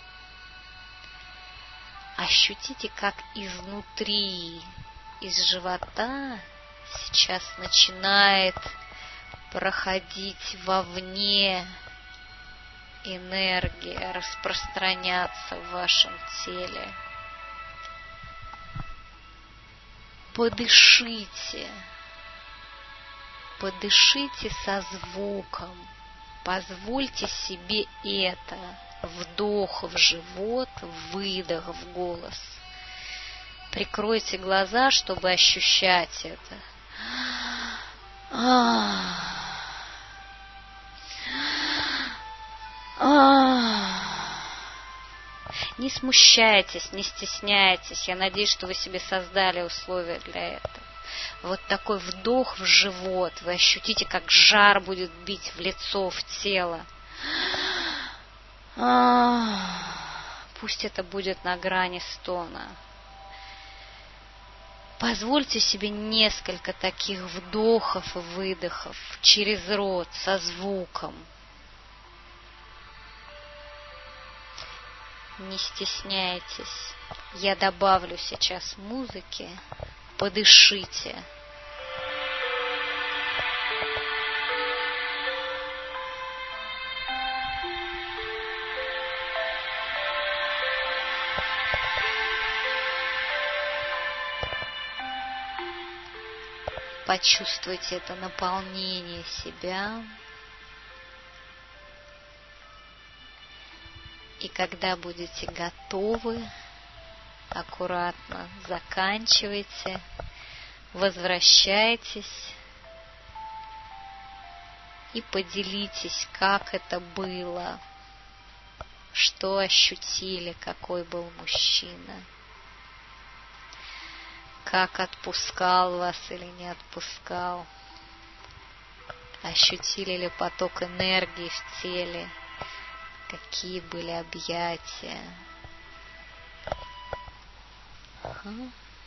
Ощутите, как изнутри, из живота сейчас начинает проходить вовне энергия, распространяться в вашем теле. Подышите. Подышите со звуком. Позвольте себе это. Вдох в живот, выдох в голос. Прикройте глаза, чтобы ощущать это. Не смущайтесь, не стесняйтесь. Я надеюсь, что вы себе создали условия для этого. Вот такой вдох в живот. Вы ощутите, как жар будет бить в лицо, в тело. Пусть это будет на грани стона. Позвольте себе несколько таких вдохов и выдохов через рот, со звуком. Не стесняйтесь. Я добавлю сейчас музыки. Подышите. Почувствуйте это наполнение себя. И когда будете готовы, аккуратно заканчивайте, возвращайтесь и поделитесь, как это было, что ощутили, какой был мужчина, как отпускал вас или не отпускал, ощутили ли поток энергии в теле, какие были объятия. Ага.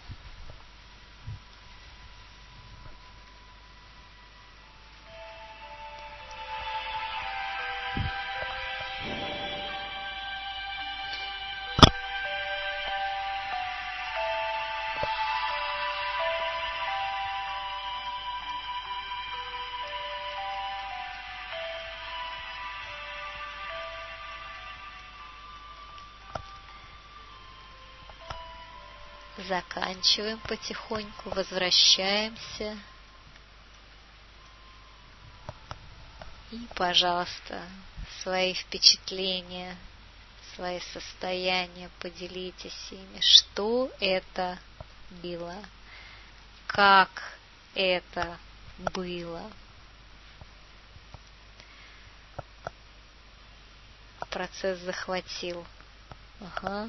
Заканчиваем потихоньку, возвращаемся. И, пожалуйста, свои впечатления, свои состояния поделитесь ими. Что это было? Как это было? Процесс захватил. Ага.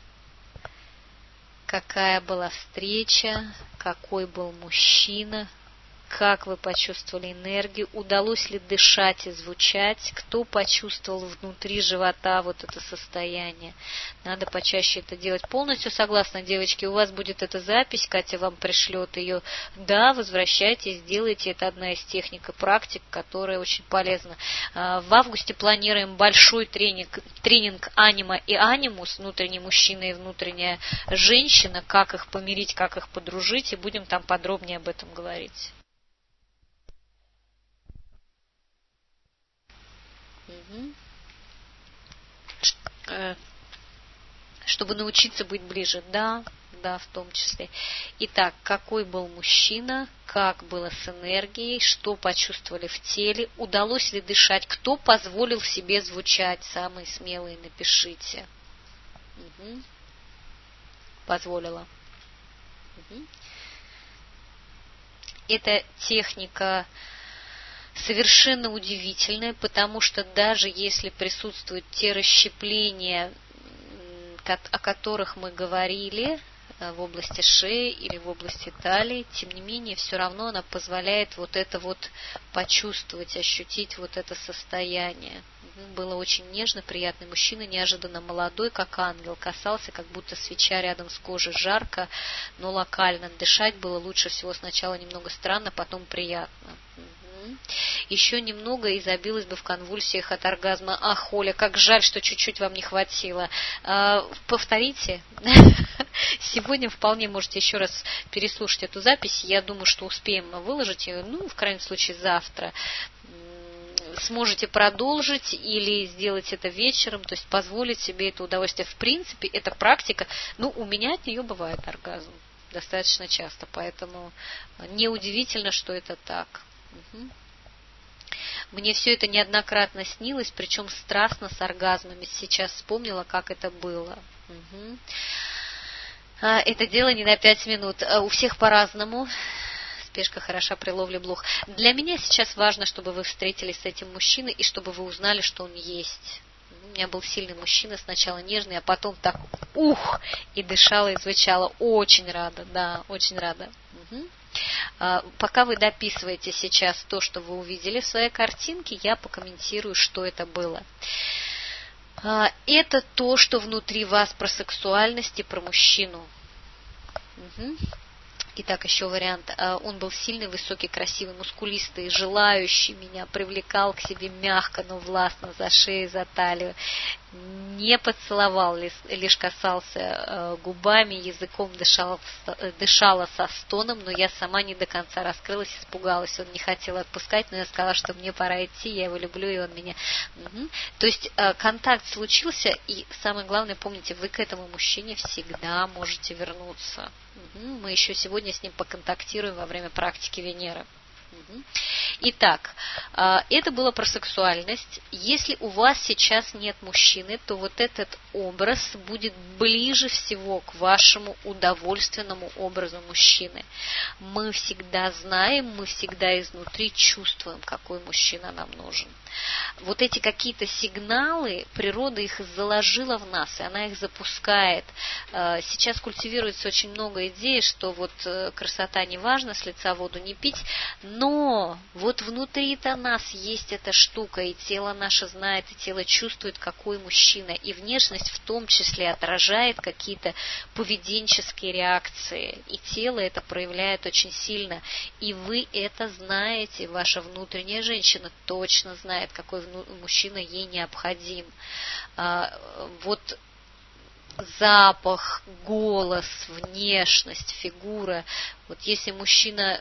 Какая была встреча, какой был мужчина, как вы почувствовали энергию, удалось ли дышать и звучать, кто почувствовал внутри живота вот это состояние. Надо почаще это делать. Полностью согласна, девочки, у вас будет эта запись, Катя вам пришлет ее. Да, возвращайтесь, делайте, это одна из техник и практик, которая очень полезна. В августе планируем большой тренинг, тренинг анима и анимус, внутренний мужчина и внутренняя женщина, как их помирить, как их подружить, и будем там подробнее об этом говорить. Чтобы научиться быть ближе, да, да, в том числе. Итак, какой был мужчина, как было с энергией, что почувствовали в теле, удалось ли дышать, кто позволил себе звучать, самые смелые напишите. Угу. Позволила. Угу. Это техника совершенно удивительное, потому что даже если присутствуют те расщепления, о которых мы говорили в области шеи или в области талии, тем не менее, все равно она позволяет вот это вот почувствовать, ощутить вот это состояние. Было очень нежно, приятный мужчина, неожиданно молодой, как ангел, касался, как будто свеча рядом с кожей, жарко, но локально. Дышать было лучше всего сначала немного странно, потом приятно. Еще немного и забилась бы в конвульсиях от оргазма. Ах, Оля, как жаль, что чуть-чуть вам не хватило. А, повторите. Сегодня вполне можете еще раз переслушать эту запись. Я думаю, что успеем выложить ее, ну, в крайнем случае, завтра. Сможете продолжить или сделать это вечером, то есть позволить себе это удовольствие. В принципе, эта практика, ну, у меня от нее бывает оргазм. достаточно часто, поэтому неудивительно, что это так. Угу. Мне все это неоднократно снилось, причем страстно, с оргазмами. Сейчас вспомнила, как это было. Угу. Это дело не на пять минут. У всех по-разному. Спешка хороша при ловле блох. Для меня сейчас важно, чтобы вы встретились с этим мужчиной и чтобы вы узнали, что он есть. У меня был сильный мужчина, сначала нежный, а потом так ух, и дышала, и звучала. Очень рада, да, очень рада. Угу. А, пока вы дописываете сейчас то, что вы увидели в своей картинке, я покомментирую, что это было. А, это то, что внутри вас про сексуальность и про мужчину. Угу. Итак, еще вариант. Он был сильный, высокий, красивый, мускулистый, желающий меня, привлекал к себе мягко, но властно за шею, за талию. Не поцеловал, лишь касался губами, языком дышал, дышала со стоном, но я сама не до конца раскрылась, испугалась. Он не хотел отпускать, но я сказала, что мне пора идти, я его люблю, и он меня... Угу. То есть контакт случился, и самое главное, помните, вы к этому мужчине всегда можете вернуться. Мы еще сегодня с ним поконтактируем во время практики Венеры. Итак, это было про сексуальность. Если у вас сейчас нет мужчины, то вот этот образ будет ближе всего к вашему удовольственному образу мужчины. Мы всегда знаем, мы всегда изнутри чувствуем, какой мужчина нам нужен. Вот эти какие-то сигналы, природа их заложила в нас, и она их запускает. Сейчас культивируется очень много идей, что вот красота не важна, с лица воду не пить, но вот внутри-то нас есть эта штука, и тело наше знает, и тело чувствует, какой мужчина, и внешность в том числе отражает какие-то поведенческие реакции, и тело это проявляет очень сильно, и вы это знаете, ваша внутренняя женщина точно знает, какой мужчина ей необходим. Вот запах, голос, внешность, фигура. Вот если мужчина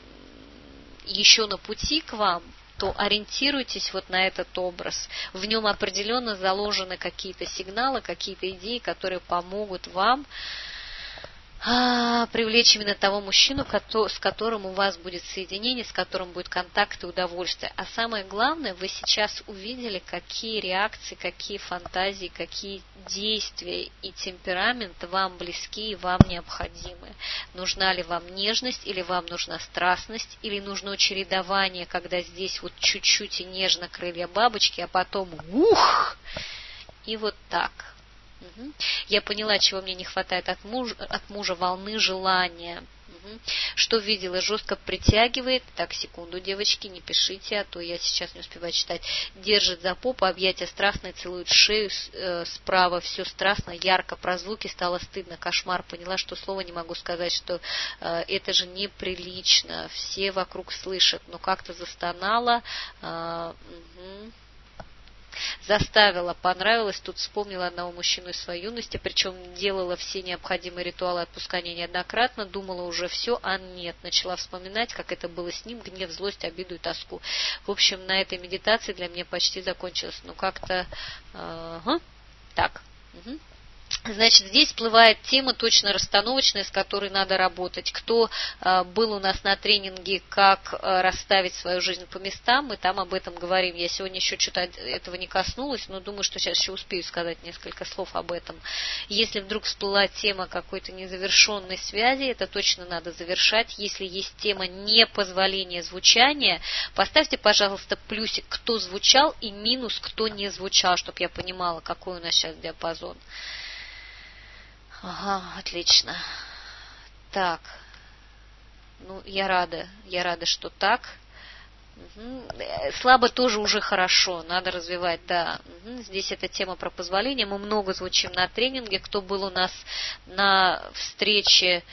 еще на пути к вам, то ориентируйтесь вот на этот образ. В нем определенно заложены какие-то сигналы, какие-то идеи, которые помогут вам а, привлечь именно того мужчину, с которым у вас будет соединение, с которым будет контакт и удовольствие. А самое главное, вы сейчас увидели, какие реакции, какие фантазии, какие действия и темперамент вам близки и вам необходимы. Нужна ли вам нежность, или вам нужна страстность, или нужно чередование, когда здесь вот чуть-чуть и нежно крылья бабочки, а потом ух! И вот так. Угу. Я поняла, чего мне не хватает от мужа, от мужа волны желания. Угу. Что видела, жестко притягивает. Так, секунду, девочки, не пишите, а то я сейчас не успеваю читать. Держит за попу, объятия страстные, целует шею э, справа, все страстно, ярко, про звуки стало стыдно, кошмар. Поняла, что слова не могу сказать, что э, это же неприлично, все вокруг слышат, но как-то застонала. Э, угу. Заставила, понравилось, тут вспомнила одного мужчину из своей юности, причем делала все необходимые ритуалы отпускания неоднократно, думала уже все, а нет, начала вспоминать, как это было с ним, гнев, злость, обиду и тоску. В общем, на этой медитации для меня почти закончилось, ну как-то ага, так. Угу. Значит, здесь всплывает тема точно расстановочная, с которой надо работать. Кто э, был у нас на тренинге «Как э, расставить свою жизнь по местам», мы там об этом говорим. Я сегодня еще что-то этого не коснулась, но думаю, что сейчас еще успею сказать несколько слов об этом. Если вдруг всплыла тема какой-то незавершенной связи, это точно надо завершать. Если есть тема непозволения звучания, поставьте, пожалуйста, плюсик, кто звучал, и минус, кто не звучал, чтобы я понимала, какой у нас сейчас диапазон. Ага, отлично. Так. Ну, я рада. Я рада, что так. Угу. Слабо тоже уже хорошо. Надо развивать, да. Угу. Здесь эта тема про позволение. Мы много звучим на тренинге. Кто был у нас на встрече...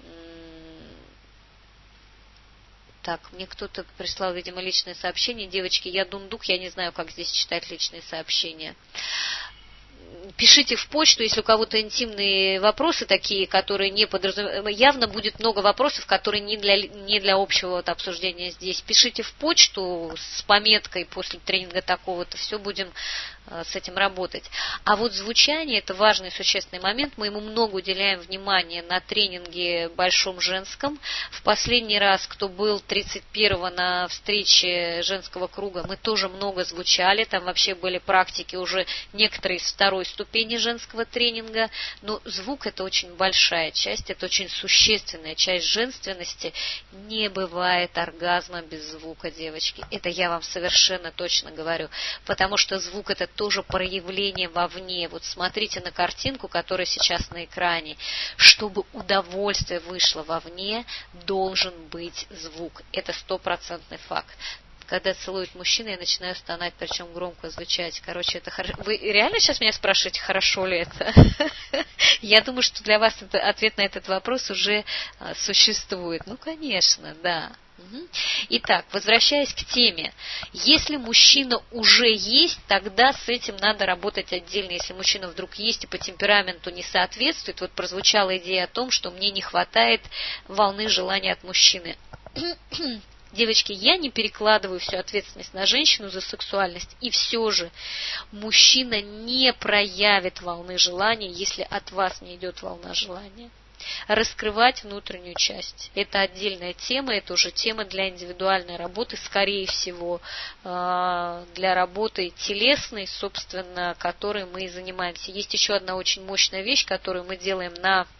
Так, мне кто-то прислал, видимо, личное сообщение. Девочки, я дундук, я не знаю, как здесь читать личные сообщения. Пишите в почту, если у кого-то интимные вопросы такие, которые не подразумевают. Явно будет много вопросов, которые не для, не для общего вот обсуждения здесь. Пишите в почту с пометкой после тренинга такого-то, все будем с этим работать. А вот звучание – это важный существенный момент. Мы ему много уделяем внимания на тренинге большом женском. В последний раз, кто был тридцать первого на встрече женского круга, мы тоже много звучали. Там вообще были практики уже некоторые с второй ступени женского тренинга. Но звук – это очень большая часть, это очень существенная часть женственности. Не бывает оргазма без звука, девочки. Это я вам совершенно точно говорю. Потому что звук – это тоже проявление вовне. Вот смотрите на картинку, которая сейчас на экране. Чтобы удовольствие вышло вовне, должен быть звук. Это стопроцентный факт. Когда целует мужчина, я начинаю стонать, причем громко звучать. Короче, это хорошо. Вы реально сейчас меня спрашиваете, хорошо ли это? Я думаю, что для вас ответ на этот вопрос уже существует. Ну, конечно, да. Итак, возвращаясь к теме. Если мужчина уже есть, тогда с этим надо работать отдельно. Если мужчина вдруг есть и по темпераменту не соответствует, вот прозвучала идея о том, что мне не хватает волны желания от мужчины. Девочки, я не перекладываю всю ответственность на женщину за сексуальность, и все же мужчина не проявит волны желания, если от вас не идет волна желания. Раскрывать внутреннюю часть. Это отдельная тема, это уже тема для индивидуальной работы, скорее всего, для работы телесной, собственно, которой мы и занимаемся. Есть еще одна очень мощная вещь, которую мы делаем на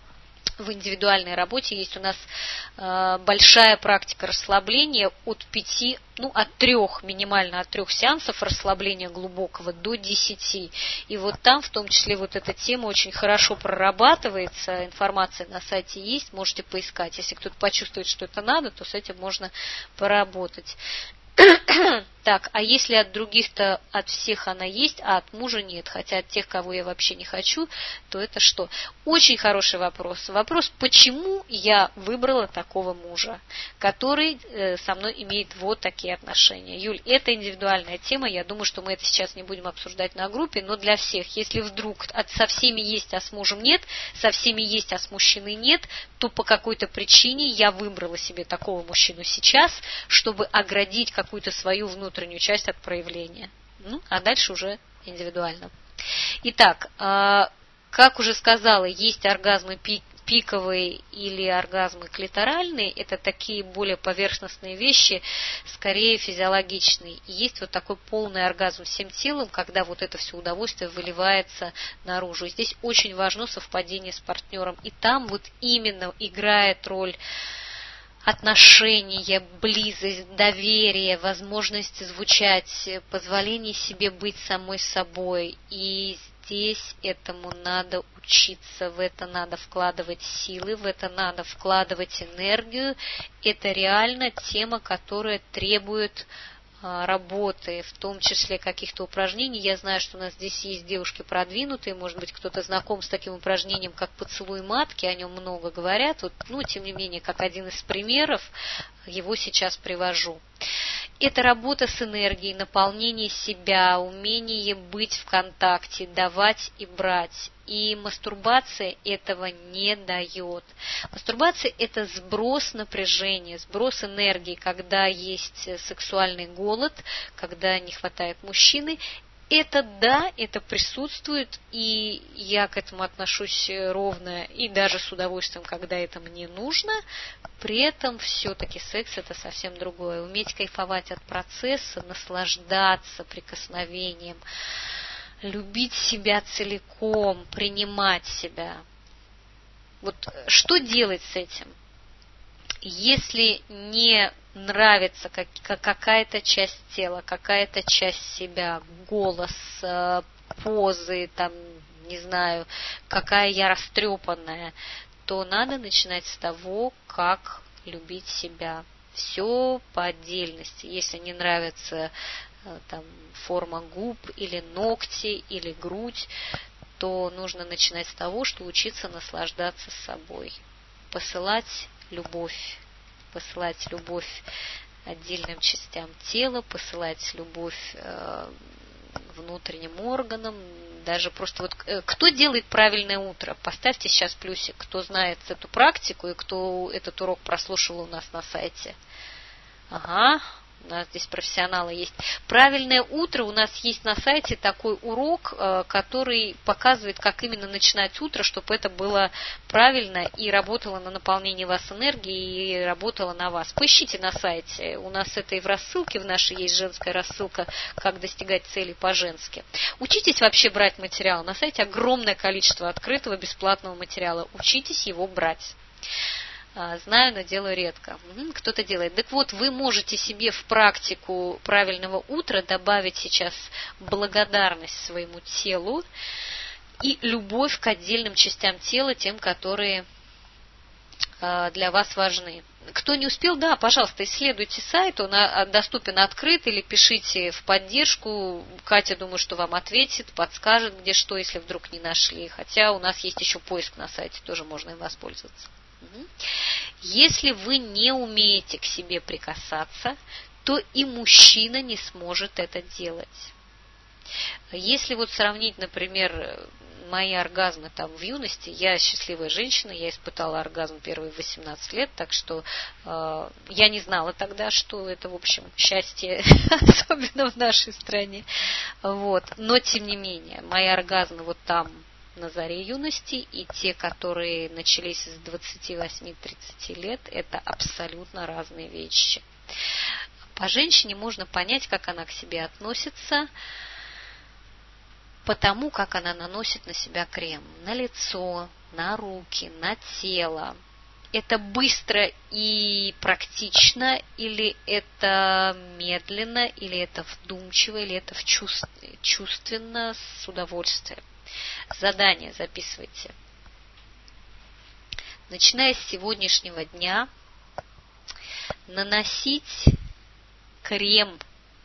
в индивидуальной работе. Есть у нас э, большая практика расслабления от пяти, ну, от трех, минимально от трех сеансов расслабления глубокого до десяти. И вот там, в том числе, вот эта тема очень хорошо прорабатывается. Информация на сайте есть, можете поискать. Если кто-то почувствует, что это надо, то с этим можно поработать. Так, а если от других-то, от всех она есть, а от мужа нет, хотя от тех, кого я вообще не хочу, то это что? Очень хороший вопрос. Вопрос, почему я выбрала такого мужа, который э, со мной имеет вот такие отношения. Юль, это индивидуальная тема, я думаю, что мы это сейчас не будем обсуждать на группе, но для всех, если вдруг от, со всеми есть, а с мужем нет, со всеми есть, а с мужчиной нет, то по какой-то причине я выбрала себе такого мужчину сейчас, чтобы оградить какую-то свою внутреннюю часть от проявления. Ну, а дальше уже индивидуально. Итак, как уже сказала, есть оргазмы пиковые или оргазмы клиторальные. Это такие более поверхностные вещи, скорее физиологичные. И есть вот такой полный оргазм всем телом, когда вот это все удовольствие выливается наружу. И здесь очень важно совпадение с партнером. И там вот именно играет роль отношения, близость, доверие, возможность звучать, позволение себе быть самой собой. И здесь этому надо учиться, в это надо вкладывать силы, в это надо вкладывать энергию. Это реально тема, которая требует работы, в том числе каких-то упражнений. Я знаю, что у нас здесь есть девушки продвинутые, может быть, кто-то знаком с таким упражнением, как поцелуй матки, о нем много говорят. Вот, ну, тем не менее, как один из примеров, его сейчас привожу. Это работа с энергией, наполнение себя, умение быть в контакте, давать и брать. И мастурбация этого не дает. Мастурбация – это сброс напряжения, сброс энергии, когда есть сексуальный голод, когда не хватает мужчины. Это да, это присутствует, и я к этому отношусь ровно и даже с удовольствием, когда это мне нужно. При этом все-таки секс – это совсем другое. Уметь кайфовать от процесса, наслаждаться прикосновением, любить себя целиком, принимать себя. Вот что делать с этим? Если не нравится как, какая-то часть тела, какая-то часть себя, голос, позы, там, не знаю, какая я растрепанная, то надо начинать с того, как любить себя. Все по отдельности. Если не нравится там, форма губ или ногти или грудь, то нужно начинать с того, что учиться наслаждаться собой. Посылать любовь. Посылать любовь отдельным частям тела, посылать любовь э, внутренним органам, даже просто вот кто делает правильное утро? Поставьте сейчас плюсик, кто знает эту практику и кто этот урок прослушал у нас на сайте. Ага, у нас здесь профессионалы есть. Правильное утро, у нас есть на сайте такой урок, который показывает, как именно начинать утро, чтобы это было правильно и работало на наполнение вас энергией, и работало на вас. Поищите на сайте, у нас это и в рассылке, в нашей есть женская рассылка, как достигать целей по-женски. Учитесь вообще брать материал. На сайте огромное количество открытого бесплатного материала. Учитесь его брать. Знаю, но делаю редко. Кто-то делает. Так вот, вы можете себе в практику правильного утра добавить сейчас благодарность своему телу и любовь к отдельным частям тела, тем, которые для вас важны. Кто не успел, да, пожалуйста, исследуйте сайт, он доступен открыт, или пишите в поддержку. Катя, думаю, что вам ответит, подскажет, где что, если вдруг не нашли. Хотя у нас есть еще поиск на сайте, тоже можно им воспользоваться. Если вы не умеете к себе прикасаться, то и мужчина не сможет это делать. Если вот сравнить, например, мои оргазмы там в юности, я счастливая женщина, я испытала оргазм первые восемнадцать лет, так что э, я не знала тогда, что это, в общем, счастье, особенно в нашей стране. Вот. Но, тем не менее, мои оргазмы вот там, на заре юности, и те, которые начались с двадцати восьми тридцати лет, это абсолютно разные вещи. По женщине можно понять, как она к себе относится, потому как она наносит на себя крем, на лицо, на руки, на тело. Это быстро и практично, или это медленно, или это вдумчиво, или это чувственно, с удовольствием. Задание записывайте. Начиная с сегодняшнего дня наносить крем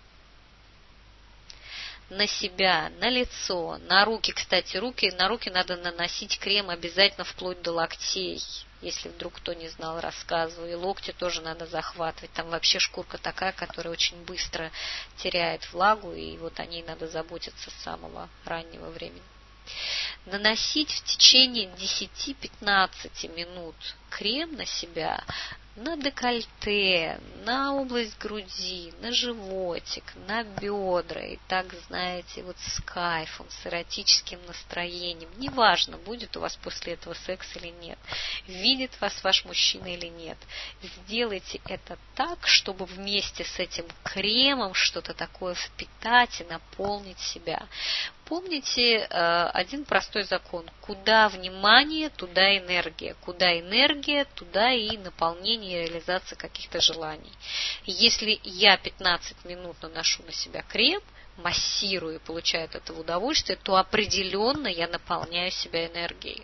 на себя, на лицо, на руки. Кстати, руки, на руки надо наносить крем обязательно вплоть до локтей. Если вдруг кто не знал, рассказываю. И локти тоже надо захватывать. Там вообще шкурка такая, которая очень быстро теряет влагу, и вот о ней надо заботиться с самого раннего времени. Наносить в течение десяти-пятнадцати минут крем на себя, на декольте, на область груди, на животик, на бедра. И так, знаете, вот с кайфом, с эротическим настроением. Неважно, будет у вас после этого секс или нет, видит вас ваш мужчина или нет. Сделайте это так, чтобы вместе с этим кремом что-то такое впитать и наполнить себя. Помните э, один простой закон. Куда внимание, туда энергия. Куда энергия, туда и наполнение, и реализация каких-то желаний. Если я пятнадцать минут наношу на себя крем, массирую и получаю от этого удовольствие, то определенно я наполняю себя энергией.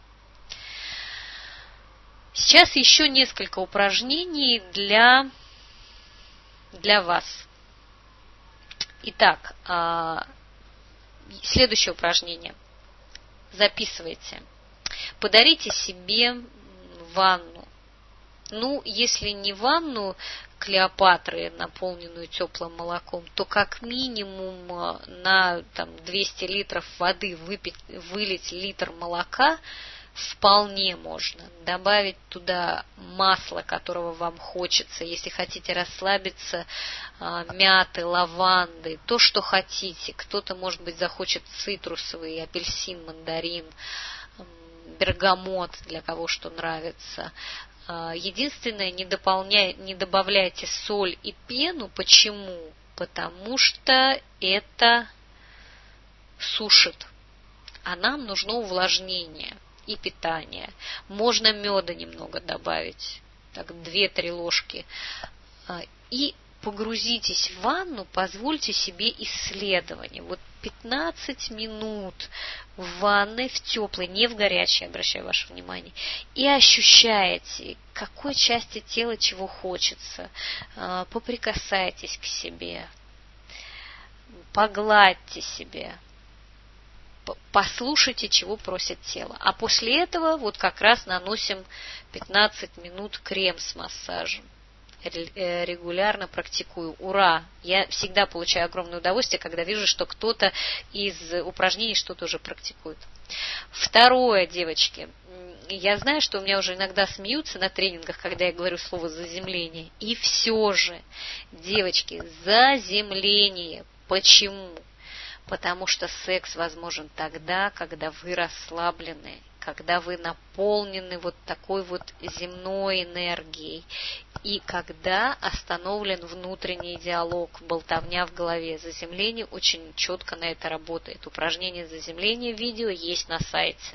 Сейчас еще несколько упражнений для, для вас. Итак, э, следующее упражнение. Записывайте. Подарите себе ванну. Ну, если не ванну Клеопатры, наполненную теплым молоком, то как минимум на там, двести литров воды выпить, вылить литр молока вполне можно. Добавить туда масло, которого вам хочется. Если хотите расслабиться, мяты, лаванды, то, что хотите. Кто-то, может быть, захочет цитрусовый, апельсин, мандарин, бергамот, для кого что нравится. Единственное, не, дополняй, не добавляйте соль и пену. Почему? Потому что это сушит. А нам нужно увлажнение и питание. Можно меда немного добавить, так две-три ложки. И погрузитесь в ванну, позвольте себе исследование. Вот пятнадцать минут в ванной, в теплой, не в горячей, обращаю ваше внимание, и ощущаете, какой части тела чего хочется. Поприкасайтесь к себе, погладьте себя. Послушайте, чего просит тело. А после этого вот как раз наносим пятнадцать минут крем с массажем. регулярно практикую. Ура! Я всегда получаю огромное удовольствие, когда вижу, что кто-то из упражнений что-то уже практикует. Второе, девочки. Я знаю, что у меня уже иногда смеются на тренингах, когда я говорю слово «заземление». И все же, девочки, заземление. Почему? Потому что секс возможен тогда, когда вы расслаблены, когда вы наполнены вот такой вот земной энергией, и когда остановлен внутренний диалог, болтовня в голове. Заземление очень четко на это работает. Упражнение заземления видео есть на сайте.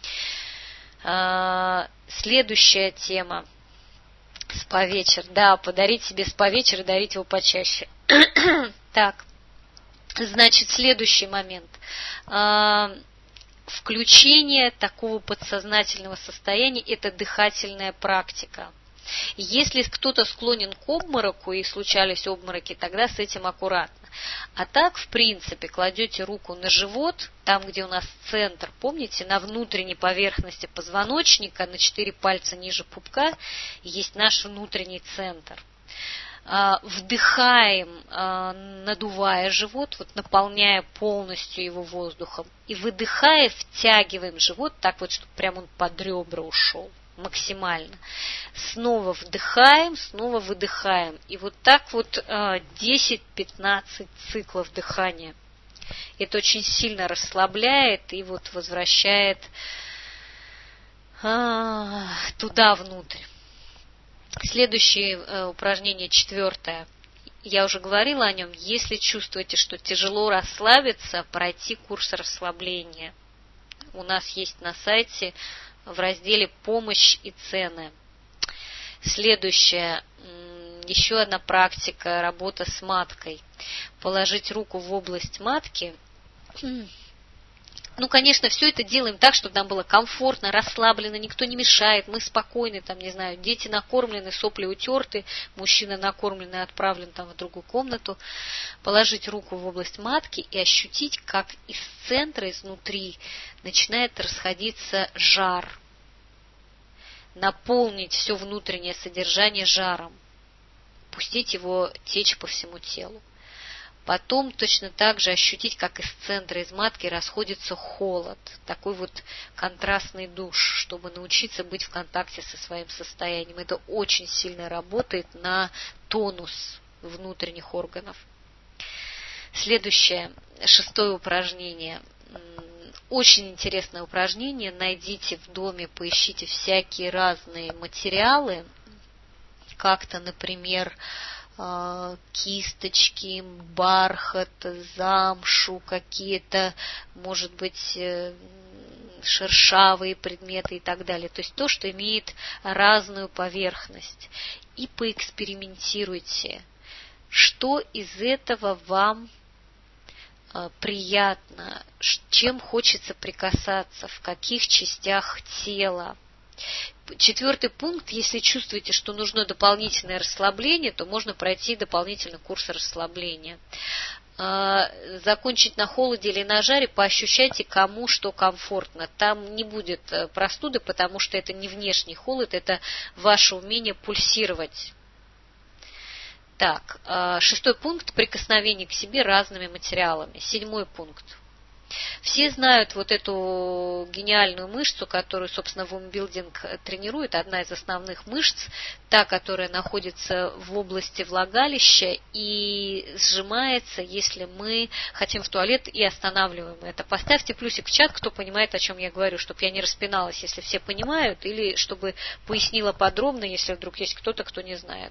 Следующая тема. Спа-вечер. Да, подарить себе спа-вечер и дарить его почаще. Так, значит, следующий момент. Включение такого подсознательного состояния – это дыхательная практика. Если кто-то склонен к обмороку и случались обмороки, тогда с этим аккуратно. А так, в принципе, кладете руку на живот, там, где у нас центр, помните, на внутренней поверхности позвоночника, на четыре пальца ниже пупка, есть наш внутренний центр. Вдыхаем, надувая живот, вот наполняя полностью его воздухом. И выдыхая, втягиваем живот так вот, чтобы прямо он под ребра ушел. Максимально. Снова вдыхаем, снова выдыхаем. И вот так вот десять-пятнадцать циклов дыхания. Это очень сильно расслабляет и вот возвращает а, туда внутрь. Следующее упражнение, четвертое. Я уже говорила о нем. Если чувствуете, что тяжело расслабиться, пройти курс расслабления. У нас есть на сайте в разделе «Помощь и цены». Следующее. Еще одна практика, работа с маткой. Положить руку в область матки. Ну, конечно, все это делаем так, чтобы нам было комфортно, расслаблено, никто не мешает, мы спокойны, там, не знаю, дети накормлены, сопли утерты, мужчина накормленный, отправлен там в другую комнату. Положить руку в область матки и ощутить, как из центра, изнутри начинает расходиться жар. Наполнить все внутреннее содержание жаром. Пустить его течь по всему телу. Потом точно так же ощутить, как из центра, из матки расходится холод. Такой вот контрастный душ, чтобы научиться быть в контакте со своим состоянием. Это очень сильно работает на тонус внутренних органов. Следующее, шестое упражнение. Очень интересное упражнение. Найдите в доме, поищите всякие разные материалы. Как-то, например, кисточки, бархат, замшу, какие-то, может быть, шершавые предметы и так далее. То есть то, что имеет разную поверхность. И поэкспериментируйте, что из этого вам приятно, чем хочется прикасаться, в каких частях тела. Четвертый пункт, если чувствуете, что нужно дополнительное расслабление, то можно пройти дополнительный курс расслабления. Закончить на холоде или на жаре, поощущайте, кому что комфортно. Там не будет простуды, потому что это не внешний холод, это ваше умение пульсировать. Так, шестой пункт – прикосновение к себе разными материалами. Седьмой пункт. Все знают вот эту гениальную мышцу, которую, собственно, вумбилдинг тренирует, одна из основных мышц, та, которая находится в области влагалища и сжимается, если мы хотим в туалет и останавливаем это. Поставьте плюсик в чат, кто понимает, о чем я говорю, чтобы я не распиналась, если все понимают, или чтобы пояснила подробно, если вдруг есть кто-то, кто не знает.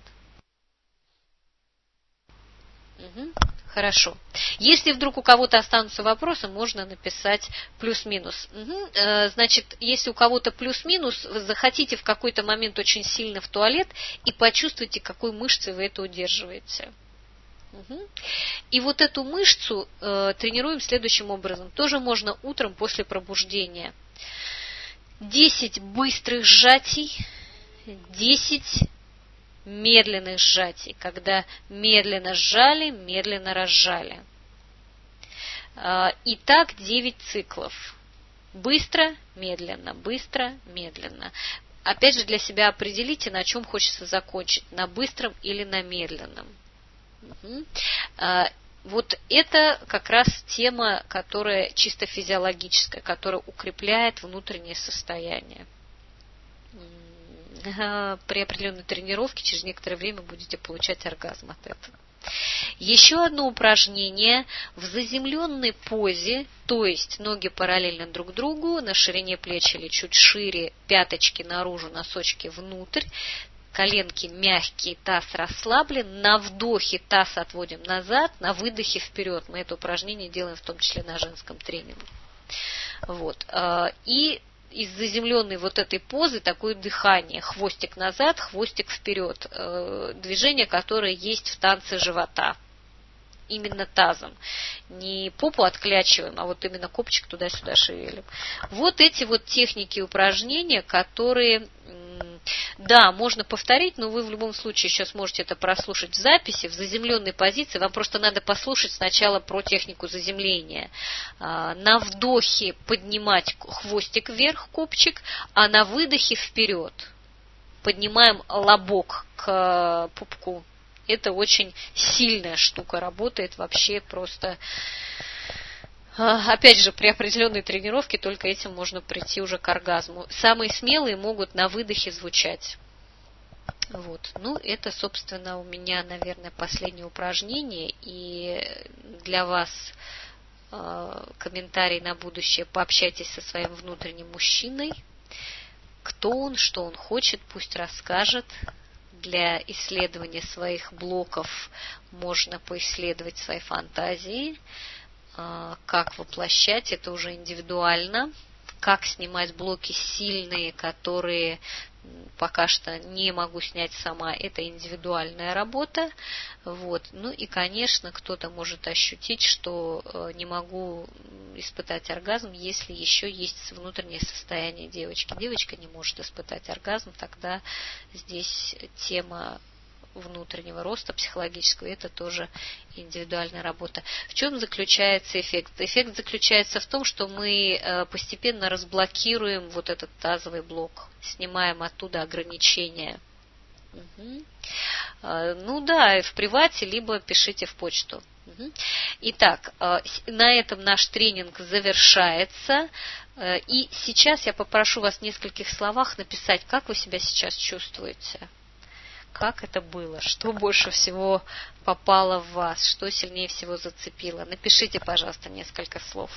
Угу. Хорошо. Если вдруг у кого-то останутся вопросы, можно написать плюс-минус. Угу. Значит, если у кого-то плюс-минус, вы захотите в какой-то момент очень сильно в туалет и почувствуйте, какой мышцей вы это удерживаете. Угу. И вот эту мышцу э, тренируем следующим образом. Тоже можно утром после пробуждения. десять быстрых сжатий, десять медленных сжатий, когда медленно сжали, медленно разжали. И так девять циклов. Быстро, медленно, быстро, медленно. опять же, для себя определите, на чем хочется закончить, на быстром или на медленном. Угу. Вот это как раз тема, которая чисто физиологическая, которая укрепляет внутреннее состояние. При определенной тренировке через некоторое время будете получать оргазм от этого. Еще одно упражнение в заземленной позе, то есть ноги параллельно друг другу, на ширине плеч или чуть шире, пяточки наружу, носочки внутрь, коленки мягкие, таз расслаблен, на вдохе таз отводим назад, на выдохе вперед. Мы это упражнение делаем в том числе на женском тренинге. Вот. И из заземленной вот этой позы такое дыхание, хвостик назад, хвостик вперед, движение, которое есть в танце живота. Именно тазом. Не попу отклячиваем, а вот именно копчик туда-сюда шевелим. Вот эти вот техники упражнения, которые, да, можно повторить, но вы в любом случае еще сможете это прослушать в записи, в заземленной позиции. Вам просто надо послушать сначала про технику заземления. На вдохе поднимать хвостик вверх, копчик, а на выдохе вперед. Поднимаем лобок к пупку. Это очень сильная штука, работает вообще просто. Опять же, при определенной тренировке только этим можно прийти уже к оргазму. Самые смелые могут на выдохе звучать. Вот. Ну, это, собственно, у меня, наверное, последнее упражнение. И для вас э, комментарий на будущее. Пообщайтесь со своим внутренним мужчиной. Кто он, что он хочет, пусть расскажет. Для исследования своих блоков можно поисследовать свои фантазии. Как воплощать, это уже индивидуально. Как снимать блоки сильные, которые пока что не могу снять сама, это индивидуальная работа. Вот. Ну и, конечно, кто-то может ощутить, что не могу испытать оргазм, если еще есть внутреннее состояние девочки. Девочка не может испытать оргазм, тогда здесь тема внутреннего роста психологического, это тоже индивидуальная работа. В чем заключается эффект? Эффект заключается в том, что мы постепенно разблокируем вот этот тазовый блок, снимаем оттуда ограничения. Угу. Ну да, в привате, либо пишите в почту. Угу. Итак, на этом наш тренинг завершается. И сейчас я попрошу вас в нескольких словах написать, как вы себя сейчас чувствуете. Как это было? Что больше всего попало в вас? Что сильнее всего зацепило? Напишите, пожалуйста, несколько слов.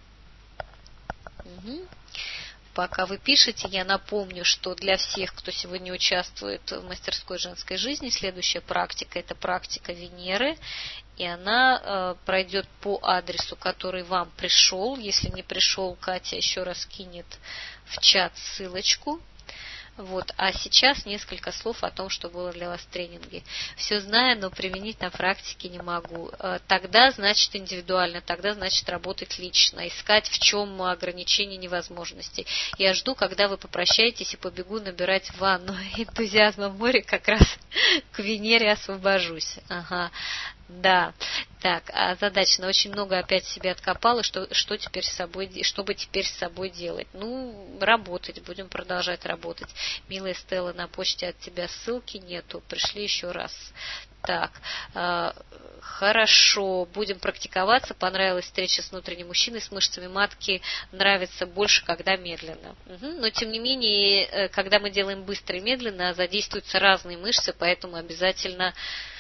Угу. Пока вы пишете, я напомню, что для всех, кто сегодня участвует в мастерской женской жизни, следующая практика – это практика Венеры. И она э, пройдет по адресу, который вам пришел. Если не пришел, Катя еще раз кинет в чат ссылочку. Вот. А сейчас несколько слов о том, что было для вас в тренинге. Все знаю, но применить на практике не могу. Тогда значит индивидуально, тогда значит работать лично, искать в чем ограничения невозможностей. Я жду, когда вы попрощаетесь и побегу набирать ванну. Энтузиазма в море как раз к Венере освобожусь. Ага. Да, так, озадачена, очень много опять себе откопала, что, что теперь с собой, что бы теперь с собой делать. Ну, работать, будем продолжать работать. Милая Стелла, на почте от тебя ссылки нету, пришли еще раз. Так, э, хорошо, будем практиковаться. Понравилась встреча с внутренним мужчиной, с мышцами матки, нравится больше, когда медленно. Угу. Но, тем не менее, когда мы делаем быстро и медленно, задействуются разные мышцы, поэтому обязательно...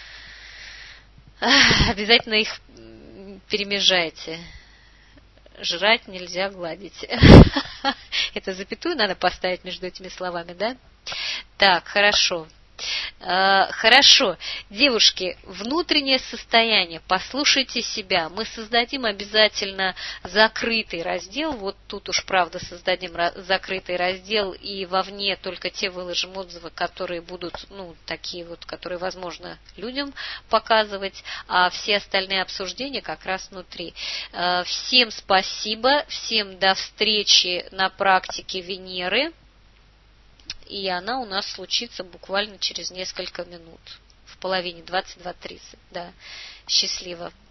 Обязательно их перемежайте. Жрать нельзя гладить. Это запятую надо поставить между этими словами, да? Так, хорошо. Хорошо, девушки, внутреннее состояние, послушайте себя. Мы создадим обязательно закрытый раздел. Вот тут уж, правда, создадим закрытый раздел, и вовне только те выложим отзывы, которые будут, ну, такие вот, которые возможно людям показывать, а все остальные обсуждения как раз внутри. Всем спасибо, всем до встречи на практике Венеры. И она у нас случится буквально через несколько минут. В половине двадцать два тридцать. Да. Счастливо.